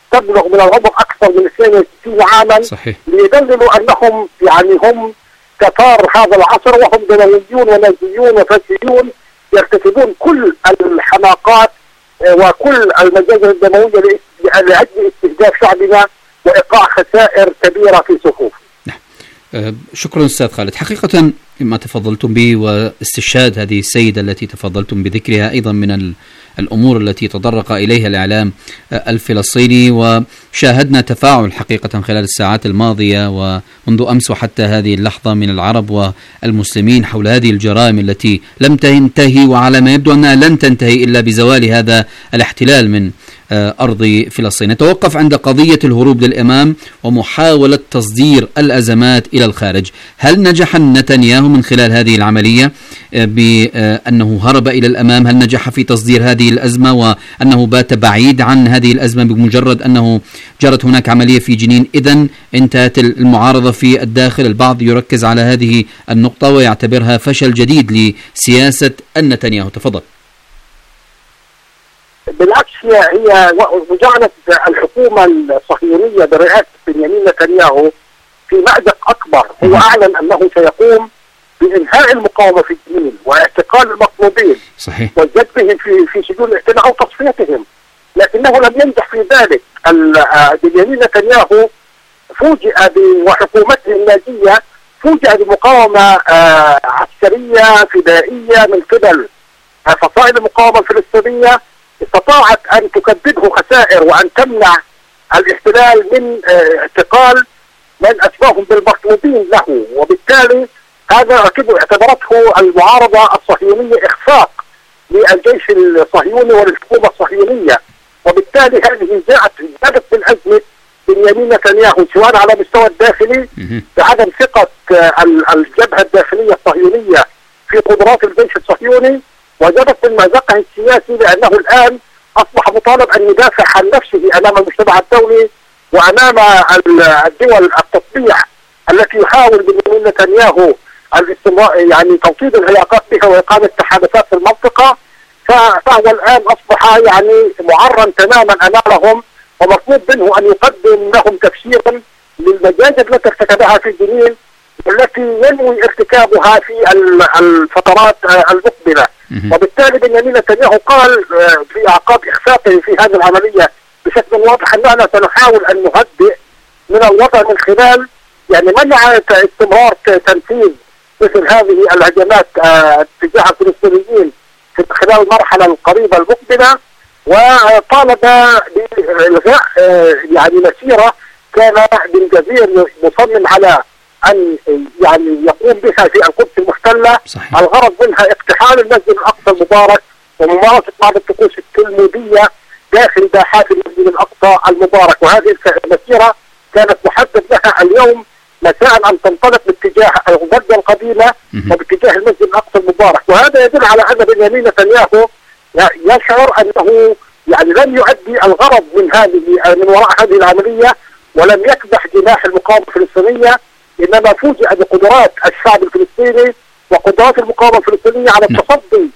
Speaker 12: تبلغ من العمر أكثر من اثنين وستين عاما،
Speaker 6: صحيح.
Speaker 12: ليدللوا أنهم يعني هم كفار هذا العصر، وهم دمويون ونازيون وفاسدون يرتكبون كل الحماقات وكل المجازر الدموية لأجل استهداف شعبنا وإيقاع خسائر كبيرة في صفوفه.
Speaker 6: شكرا أستاذ خالد. حقيقة ما تفضلتم به واستشهاد هذه السيدة التي تفضلتم بذكرها أيضا من الأمور التي تطرق إليها الإعلام الفلسطيني، وشاهدنا تفاعل حقيقة خلال الساعات الماضية ومنذ أمس وحتى هذه اللحظة من العرب والمسلمين حول هذه الجرائم التي لم تنتهي، وعلى ما يبدو أنها لن تنتهي إلا بزوال هذا الاحتلال من أرض فلسطين. نتوقف عند قضية الهروب للأمام ومحاولة تصدير الأزمات إلى الخارج. هل نجح نتنياهو من خلال هذه العملية بأنه هرب إلى الأمام؟ هل نجح في تصدير هذه الأزمة وأنه بات بعيد عن هذه الأزمة بمجرد أنه جرت هناك عملية في جنين؟ إذن انتهت المعارضة في الداخل. البعض يركز على هذه النقطة ويعتبرها فشل جديد لسياسة نتنياهو. تفضل.
Speaker 12: بالعكس، هي وجعلت الحكومة الصهيونية برئاسة بنيامين نتنياهو في مأزق أكبر. هو أعلن أنه سيقوم بإنهاء المقاومة في جنين واعتقال المطلوبين،
Speaker 6: صحيح،
Speaker 12: وجذبهم في في سجون الاحتلال أو تصفيتهم، لكنه لم ينجح في ذلك. بنيامين نتنياهو فوجئ وحكومته النازية فوجئ بمقاومة عسكرية فدائية من قبل فصائل المقاومة الفلسطينية، استطاعت أن تكبده خسائر وأن تمنع الاحتلال من اعتقال من أشباههم بالمطلوبين له، وبالتالي هذا اعتبرته المعارضة الصهيونية إخفاق للجيش الصهيوني وللحكومة الصهيونية، وبالتالي هذه جاءت زادت من أزمة بنيامين نتنياهو سواء على مستوى الداخلي بعدم ثقة الجبهة الداخلية الصهيونية في قدرات الجيش الصهيوني، وجدت من مأزقه السياسي لأنه الآن أصبح مطالب أن يدافع عن نفسه أمام المجتمع الدولي وأمام الدول التطبيع التي يحاول بنيامين نتنياهو الاستمرار يعني توطيد العلاقات بها وإقامة تحالفات في المنطقة. فهو الآن أصبح يعني معرض تماما أمامهم، ومطلوب منه أن يقدم لهم تفسيرا للمجازر التي ارتكبها في جنين والتي ينوي ارتكابها في الفترات المقبلة. وبالتالي بنيامين نتنياهو قال في أعقاب إخفاقه في هذه العملية بشكل واضح أننا سنحاول أن نهدئ من الوضع من خلال يعني منع استمرار تنفيذ مثل هذه الهجمات تجاه الفلسطينيين في خلال المرحلة القريبة المقبلة، وطالب بإلغاء يعني مسيرة كان بن جزير مصمم على أن يعني يقوم بها في القدس المحتلة.
Speaker 6: صحيح.
Speaker 12: الغرض منها اقتحام المسجد الأقصى المبارك وممارسة بعض الطقوس التلمودية داخل باحات المسجد الأقصى المبارك، وهذه المسيرة كانت محدد لها اليوم مساء أن تنطلق باتجاه الغزة القديمة وباتجاه المسجد الأقصى المبارك، وهذا يدل على أن بنيامين نتنياهو يشعر أنه يعني لم يؤدي الغرض من هذه من وراء هذه العملية ولم يكبح جناح المقاومة الفلسطينية، إنما فوجئ بقدرات الشعب الفلسطيني وقدرات المقاومة الفلسطينية على التصدي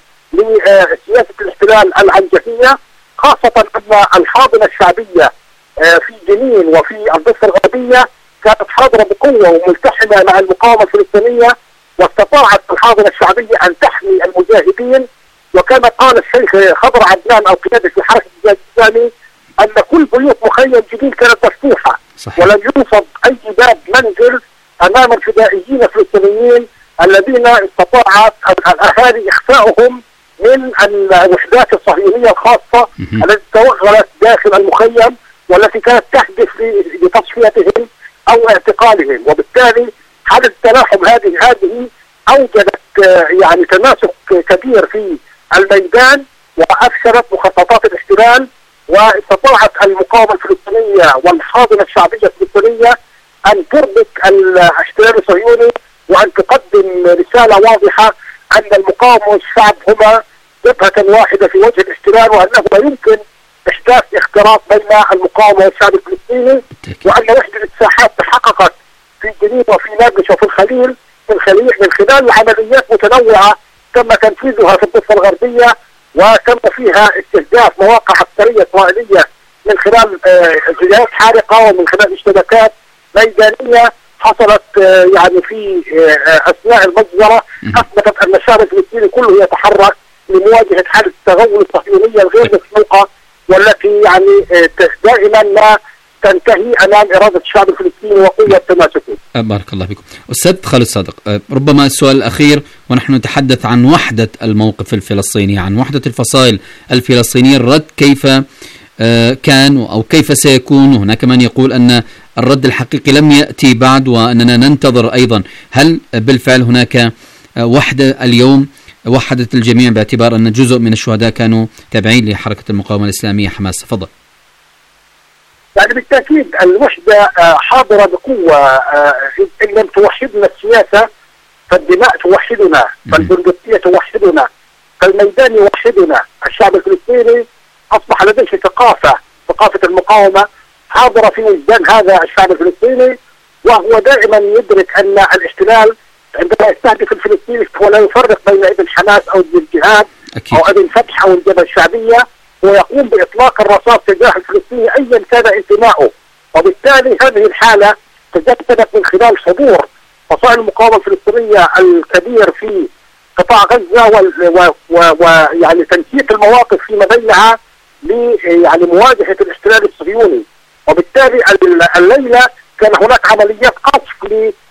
Speaker 12: لسياسة الاحتلال العنجهية، خاصة أن الحاضنة الشعبية في جنين وفي الضفة الغربية كانت حاضرة بقوة وملتحمة مع المقاومة الفلسطينية، واستطاعت الحاضنة الشعبية أن تحمي المجاهدين. وكما قال الشيخ خضر عدنان القيادي في حركة الجهاد الإسلامي أن كل بيوت مخيم جنين كانت مفتوحة، ولم يوصد أي باب منزل أمام الفدائيين الفلسطينيين الذين استطاعت الأهالي إخفاؤهم من الوحدات الصهيونية الخاصة التي توغلت داخل المخيم والتي كانت تهدف لتصفيتهم أو اعتقالهم، وبالتالي حدث تلاحم هذه هذه أوجدت يعني تماسك كبير في الميدان وأفشلت مخططات الاحتلال، واستطاعت المقاومة الفلسطينية والحاضنة الشعبية الفلسطينية أن تربك الاحتلال الصهيوني وأن تقدم رسالة واضحة أن المقاومة والشعب هما جبهة واحدة في وجه الاحتلال، وأنه لا يمكن إحداث اختراق بين المقاومة والشعب الفلسطيني، وأن وحدة الساحات تحققت في جنين وفي نابلس وفي الخليل من خلال من خلال عمليات متنوعة تم تنفيذها في الضفة الغربية، وتم فيها استهداف مواقع عسكرية إسرائيلية من خلال جهات حارقة ومن خلال اشتباكات ميدانية حصلت يعني في أثناء المجزرة، أثبتت أن الشعب الفلسطيني كله يتحرك لمواجهة حالة التغول الصهيونية الغير مسبوقة، والتي يعني دائما ما تنتهي أمام إرادة الشعب الفلسطيني وقوة تماسكه.
Speaker 6: بارك الله فيكم. أستاذ خالد صادق، ربما السؤال الأخير ونحن نتحدث عن وحدة الموقف الفلسطيني، عن وحدة الفصائل الفلسطينية، الرد كيف كان أو كيف سيكون؟ هناك من يقول أن الرد الحقيقي لم يأتي بعد وأننا ننتظر أيضا. هل بالفعل هناك وحدة اليوم وحدت الجميع باعتبار أن جزء من الشهداء كانوا تابعين لحركة المقاومة الإسلامية حماس؟ تفضل.
Speaker 12: يعني بالتأكيد الوحدة حاضرة بقوة. إن لم توحدنا السياسة فالدماء توحدنا، فالبندقية توحدنا، فالميدان يوحدنا. الشعب الفلسطيني أصبح لديه ثقافة، ثقافة المقاومة حاضرة في وجدان هذا الشعب الفلسطيني، وهو دائما يدرك أن الاحتلال عندما يستهدف الفلسطيني فهو لا يفرق بين ابن حماس أو ابن الجهاد أو ابن فتح أو الجبهة الشعبية، ويقوم بإطلاق الرصاص تجاه الفلسطيني أيا كان انتماؤه. وبالتالي هذه الحالة تجسدت من خلال حضور فصائل المقاومة الفلسطينية الكبير في قطاع غزة ويعني تنسيق المواقف فيما بينها ل يعني مواجهة الاحتلال الصهيوني. وبالتالي الليلة كان هناك عمليات قصف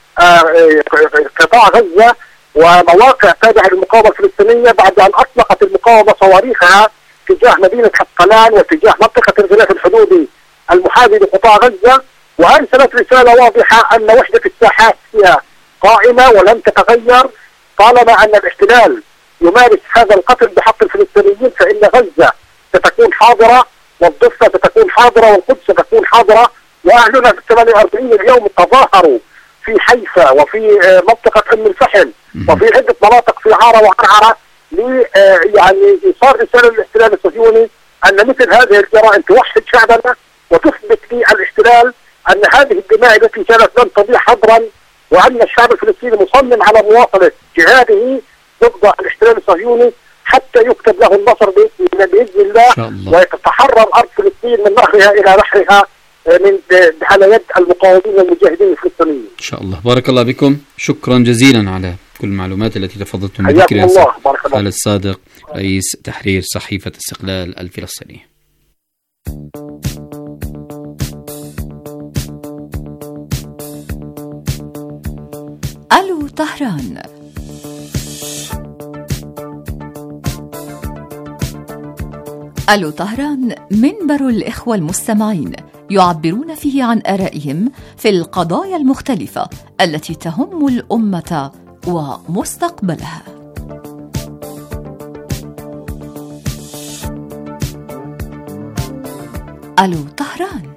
Speaker 12: لقطاع غزة ومواقع تابعة للمقاومة الفلسطينية بعد أن أطلقت المقاومة صواريخها تجاه مدينة حقلان وتجاه منطقة الغلاف الحدودي المحاذي لقطاع غزة، وأرسلت رسالة واضحة أن وحدة الساحات فيها قائمة ولن تتغير طالما أن الاحتلال يمارس هذا القتل بحق الفلسطينيين، فإن غزة ستكون حاضرة والضفة ستكون حاضرة والقدس ستكون حاضرة. وأهلنا في الثمانية وأربعين اليوم تظاهروا في حيفا وفي منطقة أم الفحم وفي عدة مناطق في عارة وعرعرة ل يعني إيصال رسالة للاحتلال الصهيوني أن مثل هذه الجرائم توحد شعبنا وتثبت للاحتلال أن هذه الدماء التي كانت لن تضيع حضرا، وأن الشعب الفلسطيني مصمم على مواصلة جهاده ضد الاحتلال الصهيوني حتى يكتب له النصر بإذن الله، ويتحرر أرض فلسطين من نهرها إلى بحرها من على يد المقاومين والمجاهدين الفلسطينيين.
Speaker 6: إن شاء الله. بارك الله بكم، شكرا جزيلا على كل المعلومات التي تفضلتم بذكرها.
Speaker 12: الله. بارك الله.
Speaker 6: خالد صادق، رئيس تحرير صحيفة استقلال الفلسطينية.
Speaker 7: ألو طهران. ألو طهران منبر الإخوة المستمعين يعبرون فيه عن آرائهم في القضايا المختلفة التي تهم الأمة ومستقبلها. ألو طهران.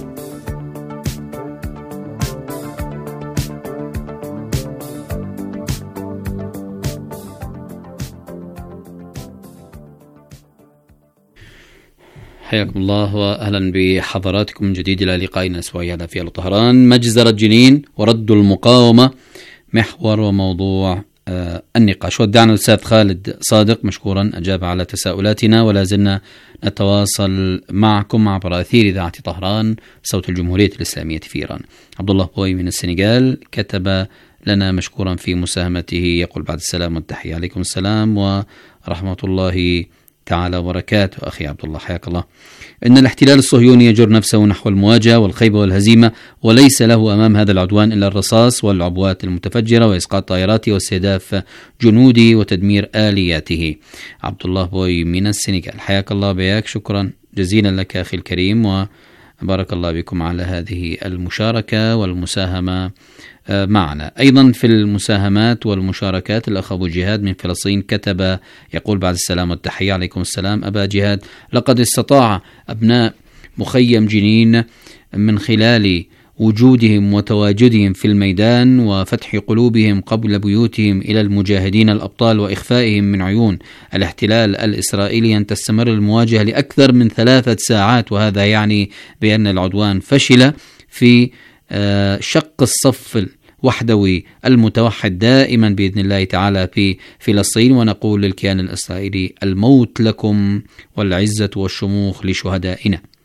Speaker 6: حياكم الله وأهلا بحضراتكم من جديد إلى لقائنا الأسبوعي هذا في ألو طهران. مجزرة جنين ورد المقاومة محور وموضوع آه النقاش. ودعنا الأستاذ خالد صادق مشكورا أجاب على تساؤلاتنا، ولا زلنا نتواصل معكم عبر أثير إذاعة طهران صوت الجمهورية الإسلامية في إيران. عبد الله بوي من السنغال كتب لنا مشكورا في مساهمته، يقول بعد السلام والتحية. عليكم السلام ورحمة الله تعالى وبركاته. أخي عبد الله حياك الله. إن الاحتلال الصهيوني يجر نفسه نحو المواجهة والخيبة والهزيمة، وليس له أمام هذا العدوان إلا الرصاص والعبوات المتفجرة وإسقاط طائراته واستهداف جنوده وتدمير آلياته. عبد الله بوي من السنغال حياك الله بياك، شكرا جزيلا لك أخي الكريم، وبارك الله بكم على هذه المشاركة والمساهمة معنا. أيضا في المساهمات والمشاركات الأخ أبو جهاد من فلسطين كتب يقول بعد السلام والتحية. عليكم السلام أبا جهاد. لقد استطاع أبناء مخيم جنين من خلال وجودهم وتواجدهم في الميدان وفتح قلوبهم قبل بيوتهم إلى المجاهدين الأبطال وإخفائهم من عيون الاحتلال الإسرائيلي أن تستمر المواجهة لأكثر من ثلاثة ساعات، وهذا يعني بأن العدوان فشل في شق الصف الوحدوي المتوحد دائما بإذن الله تعالى في فلسطين. ونقول للكيان الإسرائيلي الموت لكم والعزة والشموخ لشهدائنا.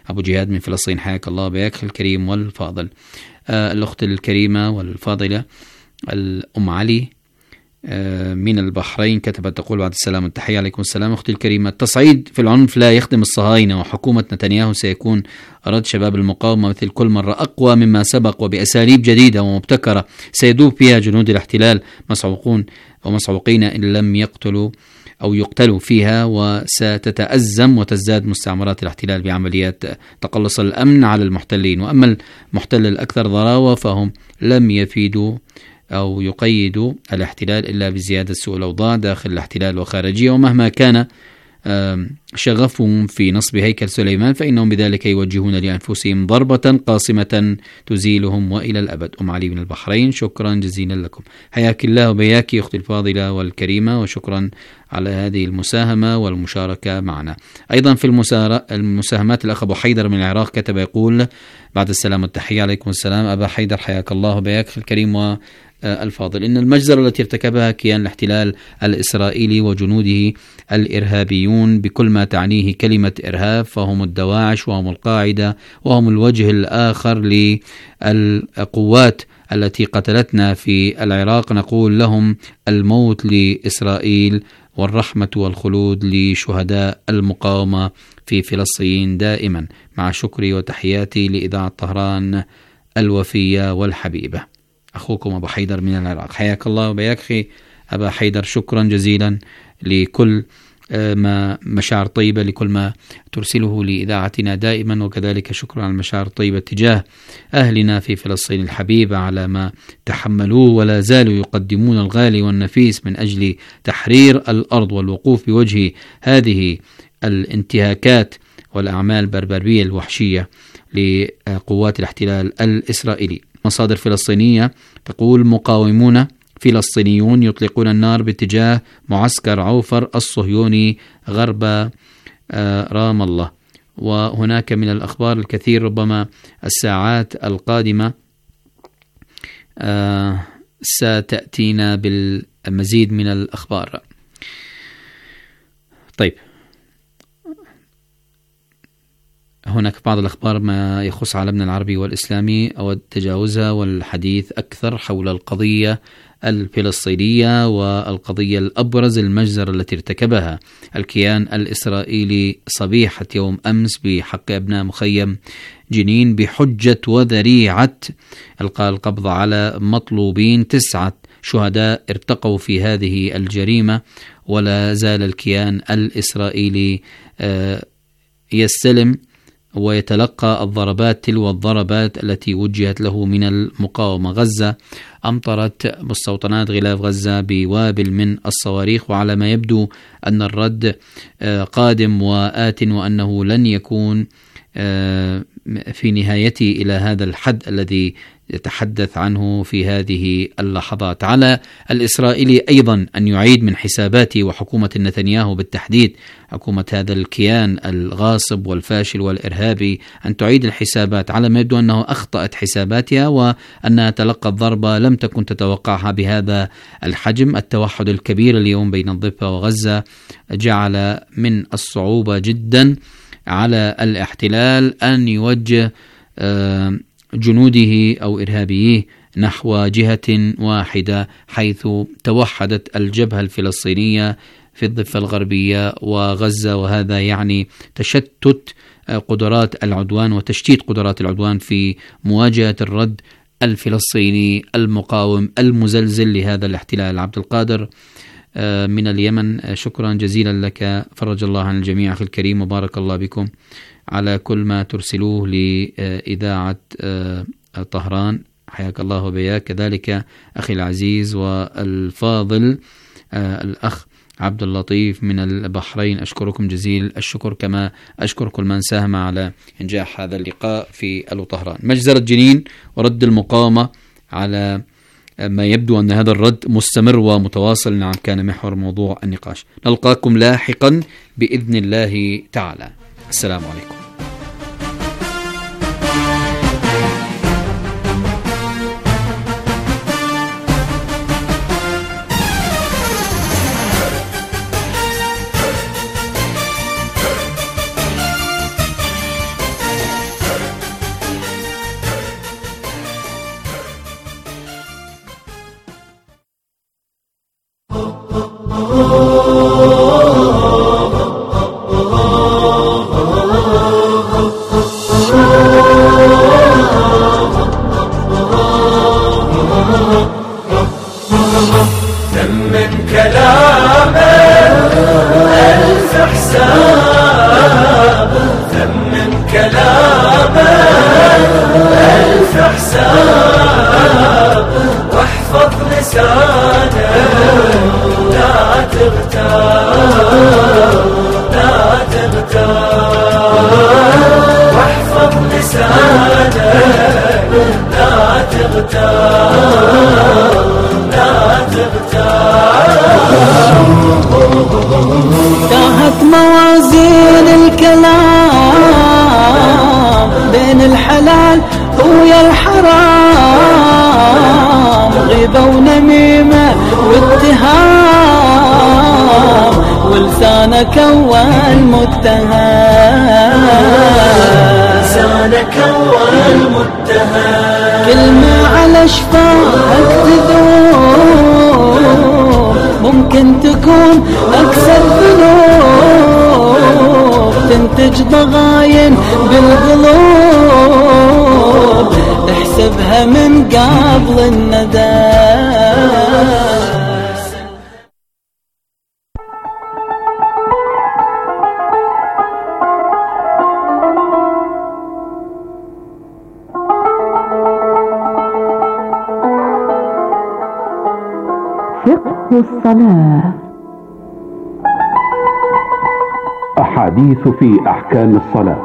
Speaker 6: أبو جهاد من فلسطين، حياك الله بأخي الكريم والفاضل. آه الأخت الكريمة والفاضلة الأم علي آه من البحرين كتبت تقول بعد السلام والتحية. عليكم السلام أختي الكريمة. التصعيد في العنف لا يخدم الصهاينة، وحكومة نتنياهو سيكون رد شباب المقاومة مثل كل مرة أقوى مما سبق وبأساليب جديدة ومبتكرة سيذوب فيها جنود الاحتلال مسعوقون ومسعوقين إن لم يقتلوا أو يقتلوا فيها، وستتأزم وتزداد مستعمرات الاحتلال بعمليات تقلص الأمن على المحتلين. وأما المحتل الأكثر ضراوة فهم لم يفيدوا أو يقيدوا الاحتلال إلا بزيادة سوء الأوضاع داخل الاحتلال وخارجيه، ومهما كان شغفهم في نصب هيكل سليمان فإنهم بذلك يوجهون لأنفسهم ضربة قاصمة تزيلهم وإلى الأبد. أم علي من البحرين، شكرا جزيلا لكم. حياك الله وبياك أختي الفاضلة والكريمة، وشكرا على هذه المساهمة والمشاركة معنا. أيضا في المساهمات الأخ أبو حيدر من العراق كتب يقول بعد السلام والتحية. عليكم السلام أبا حيدر، حياك الله وبياك الكريم و الفاضل. إن المجزرة التي ارتكبها كيان الاحتلال الإسرائيلي وجنوده الإرهابيون بكل ما تعنيه كلمة إرهاب، فهم الدواعش وهم القاعدة وهم الوجه الآخر للقوات التي قتلتنا في العراق، نقول لهم الموت لإسرائيل والرحمة والخلود لشهداء المقاومة في فلسطين دائما، مع شكري وتحياتي لإذاعة طهران الوفية والحبيبة. أخوكم أبو حيدر من العراق، حياك الله وبياك أخي أبا حيدر، شكرا جزيلا لكل ما مشاعر طيبة، لكل ما ترسله لإذاعتنا دائما، وكذلك شكرا على المشاعر الطيبة تجاه أهلنا في فلسطين الحبيبة على ما تحملوه ولا زالوا يقدمون الغالي والنفيس من أجل تحرير الأرض والوقوف بوجه هذه الانتهاكات والأعمال البربرية الوحشية لقوات الاحتلال الإسرائيلي. مصادر فلسطينية تقول مقاومون فلسطينيون يطلقون النار باتجاه معسكر عوفر الصهيوني غرب رام الله. وهناك من الأخبار الكثير، ربما الساعات القادمة ستأتينا بالمزيد من الأخبار. طيب، هناك بعض الأخبار ما يخص عالمنا العربي والإسلامي أود تجاوزها والحديث أكثر حول القضية الفلسطينية والقضية الأبرز المجزرة التي ارتكبها الكيان الإسرائيلي صبيحة يوم أمس بحق أبناء مخيم جنين بحجة وذريعة إلقاء القبض على مطلوبين. تسعة شهداء ارتقوا في هذه الجريمة، ولا زال الكيان الإسرائيلي يستلم ويتلقى الضربات تلو الضربات التي وجهت له من المقاومة. غزة أمطرت مستوطنات غلاف غزة بوابل من الصواريخ، وعلى ما يبدو أن الرد قادم وآت، وأنه لن يكون في نهايته إلى هذا الحد الذي يتحدث عنه في هذه اللحظات. على الإسرائيلي أيضا أن يعيد من حساباته، وحكومة نتنياهو بالتحديد، حكومة هذا الكيان الغاصب والفاشل والإرهابي، أن تعيد الحسابات. على ما يبدو أنه أخطأت حساباتها، وأنها تلقت ضربة لم تكن تتوقعها بهذا الحجم. التوحد الكبير اليوم بين الضفة وغزة جعل من الصعوبة جدا على الاحتلال أن يوجه جنوده أو إرهابيه نحو جهة واحدة، حيث توحدت الجبهة الفلسطينية في الضفة الغربية وغزة، وهذا يعني تشتت قدرات العدوان وتشتيت قدرات العدوان في مواجهة الرد الفلسطيني المقاوم المزلزل لهذا الاحتلال. عبد القادر من اليمن، شكرا جزيلا لك، فرج الله عن الجميع أخي الكريم، وبارك الله بكم على كل ما ترسلوه لإذاعة طهران، حياك الله وبياك. كذلك أخي العزيز والفاضل الأخ عبد اللطيف من البحرين، أشكركم جزيل الشكر، كما أشكر كل من ساهم على إنجاح هذا اللقاء في ألو طهران. مجزرة جنين ورد المقاومة، على ما يبدو أن هذا الرد مستمر ومتواصل. نعم، كان محور موضوع النقاش. نلقاكم لاحقا بإذن الله تعالى. السلام عليكم.
Speaker 11: حساب ثمن كلامه ألف حساب واحفظ لسانه لا تغتاب لا تغتاب واحفظ لسانه لا تغتاب لا تغتاب.
Speaker 13: تاهت موازين الكلام بين الحلال ويا الحرام، غيبة ونميمة واتهام ولسانك أول متهم،
Speaker 11: لسانك أول متهم.
Speaker 13: كلمة على شفاهك تذوب ممكن تكون أكثر ذنوب، تنتج ضغاين بالقلوب احسبها من قبل الندم.
Speaker 14: فقه الصلاة.
Speaker 5: أحاديث في أحكام الصلاة.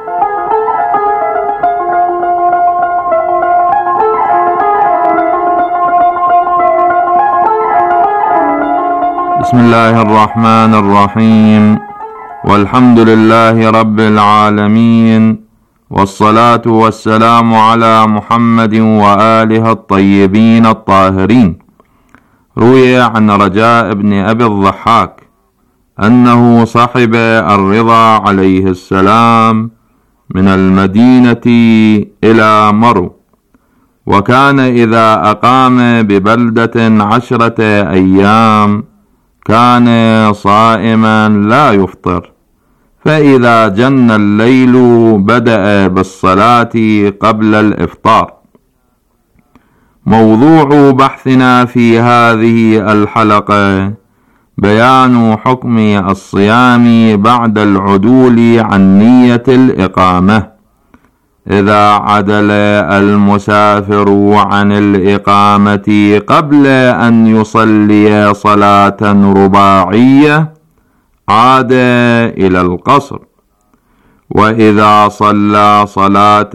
Speaker 15: بسم الله الرحمن الرحيم، والحمد لله رب العالمين، والصلاة والسلام على محمد وآله الطيبين الطاهرين. روي عن رجاء بن أبي الضحاك أنه صحب الرضا عليه السلام من المدينة إلى مرو، وكان إذا أقام ببلدة عشرة أيام كان صائما لا يفطر، فإذا جن الليل بدأ بالصلاة قبل الإفطار. موضوع بحثنا في هذه الحلقة بيان حكم الصيام بعد العدول عن نية الإقامة. إذا عدل المسافر عن الإقامة قبل أن يصلي صلاة رباعية عاد إلى القصر، وإذا صلى صلاة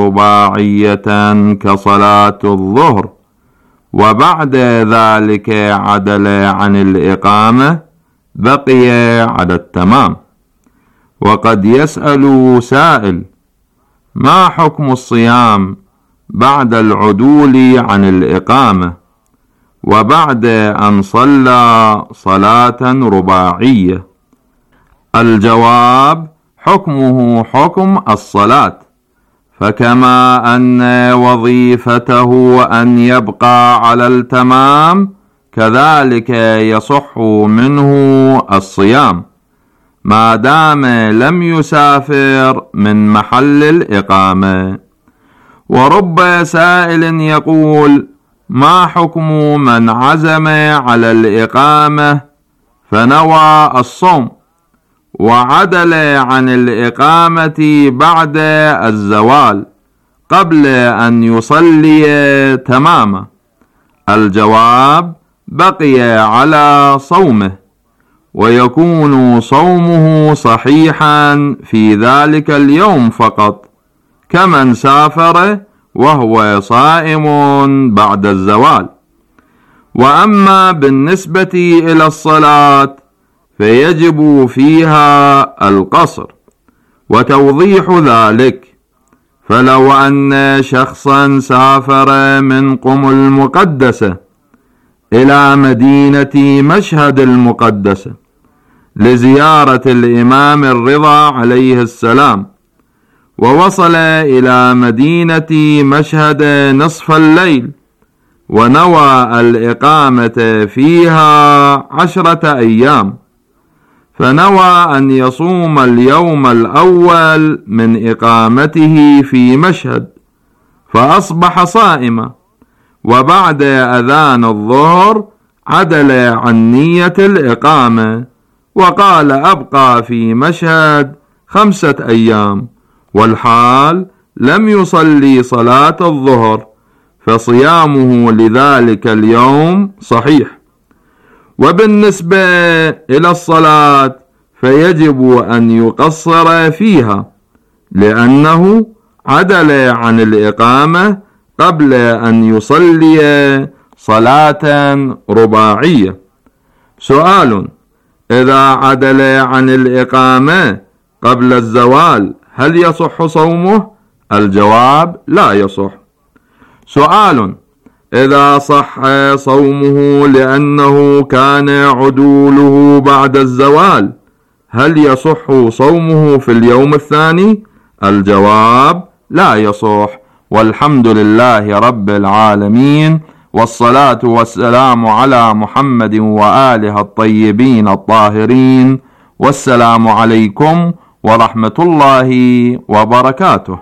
Speaker 15: رباعية كصلاة الظهر وبعد ذلك عدل عن الإقامة بقي على التمام. وقد يسأل سائل: ما حكم الصيام بعد العدول عن الإقامة وبعد أن صلى صلاة رباعية؟ الجواب: حكمه حكم الصلاة، فكما أن وظيفته أن يبقى على التمام كذلك يصح منه الصيام ما دام لم يسافر من محل الإقامة. ورب سائل يقول: ما حكم من عزم على الإقامة فنوى الصوم وعدل عن الإقامة بعد الزوال قبل أن يصلي تماما؟ الجواب: بقي على صومه، ويكون صومه صحيحا في ذلك اليوم فقط، كمن سافر وهو صائم بعد الزوال. وأما بالنسبة إلى الصلاة فيجب فيها القصر، وتوضيح ذلك: فلو أن شخصا سافر من قم المقدسة إلى مدينة مشهد المقدسة لزيارة الإمام الرضا عليه السلام، ووصل إلى مدينة مشهد نصف الليل ونوى الإقامة فيها عشرة أيام، فنوى أن يصوم اليوم الأول من إقامته في مشهد فأصبح صائما، وبعد أذان الظهر عدل عن نية الإقامة وقال أبقى في مشهد خمسة أيام والحال لم يصلي صلاة الظهر، فصيامه لذلك اليوم صحيح. وبالنسبة إلى الصلاة فيجب أن يقصر فيها، لأنه عدل عن الإقامة قبل أن يصلي صلاة رباعية. سؤال: إذا عدل عن الإقامة قبل الزوال هل يصح صومه؟ الجواب: لا يصح. سؤال: إذا صح صومه لأنه كان عدوله بعد الزوال هل يصح صومه في اليوم الثاني؟ الجواب: لا يصح. والحمد لله رب العالمين، والصلاة والسلام على محمد وآله الطيبين الطاهرين، والسلام عليكم ورحمة الله وبركاته.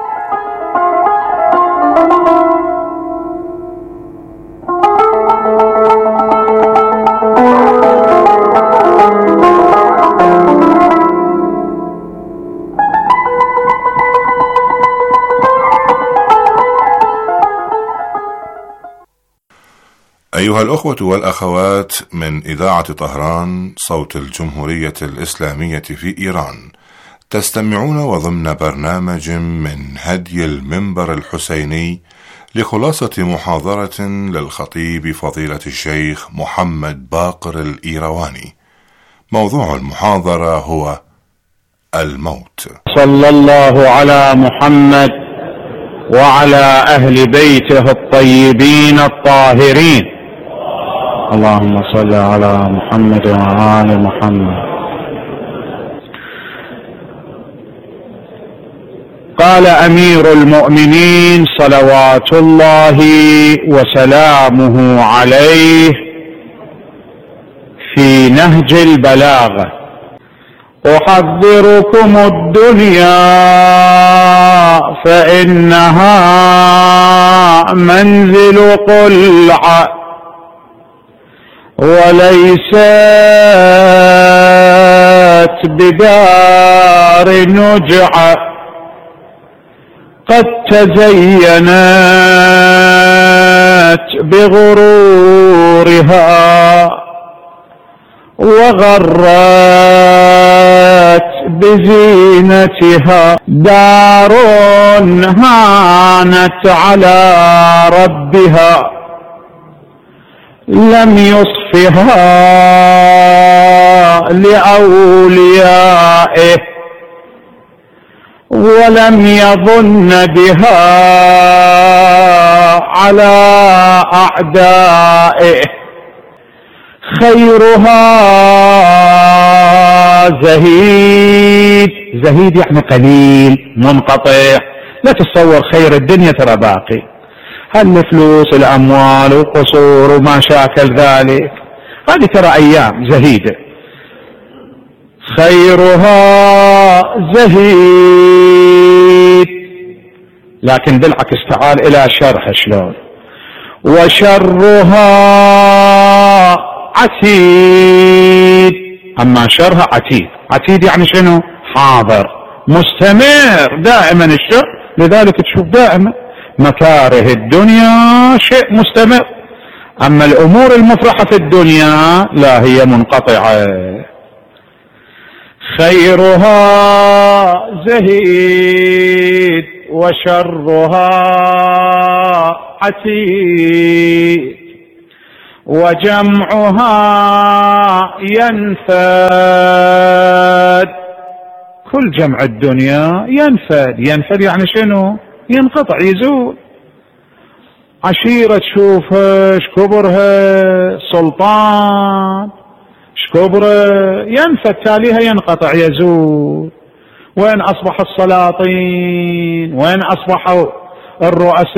Speaker 16: أيها الأخوة والأخوات من إذاعة طهران صوت الجمهورية الإسلامية في إيران، تستمعون وضمن برنامج من هدي المنبر الحسيني لخلاصة محاضرة للخطيب فضيلة الشيخ محمد باقر الإيرواني. موضوع المحاضرة هو الموت.
Speaker 17: صلى الله على محمد وعلى أهل بيته الطيبين الطاهرين. اللهم صل على محمد وآل محمد. قال أمير المؤمنين صلوات الله وسلامه عليه في نهج البلاغة: أحذركم الدنيا فإنها منزل قلعة وليست بدار نجعة، قد تزينت بغرورها وغرت بزينتها، دار هانت على ربها لم يصفها لأوليائه ولم يظن بها على أعدائه. خيرها زهيد، زهيد يعني قليل منقطع. لا تتصور خير الدنيا ترى باقي، هالفلوس الأموال والقصور وما شاكل ذلك، هذه ترى أيام زهيدة. خيرها زهيد، لكن بالعكس تعال إلى شرح شلون. وشرها عتيد، أما شرها عتيد. عتيد يعني شنو؟ حاضر مستمر دائما الشر، لذلك تشوف دائما مكاره الدنيا شيء مستمر، أما الأمور المفرحة في الدنيا لا، هي منقطعة. خيرها زهيد وشرها عتيد وجمعها ينفد. كل جمع الدنيا ينفد. ينفد يعني شنو؟ ينقطع، يزول. عشيرة تشوفها شكبرها، سلطان شكبره، ينفد، تاليها ينقطع يزول. وين أصبح السلاطين؟ وين أصبحوا الرؤساء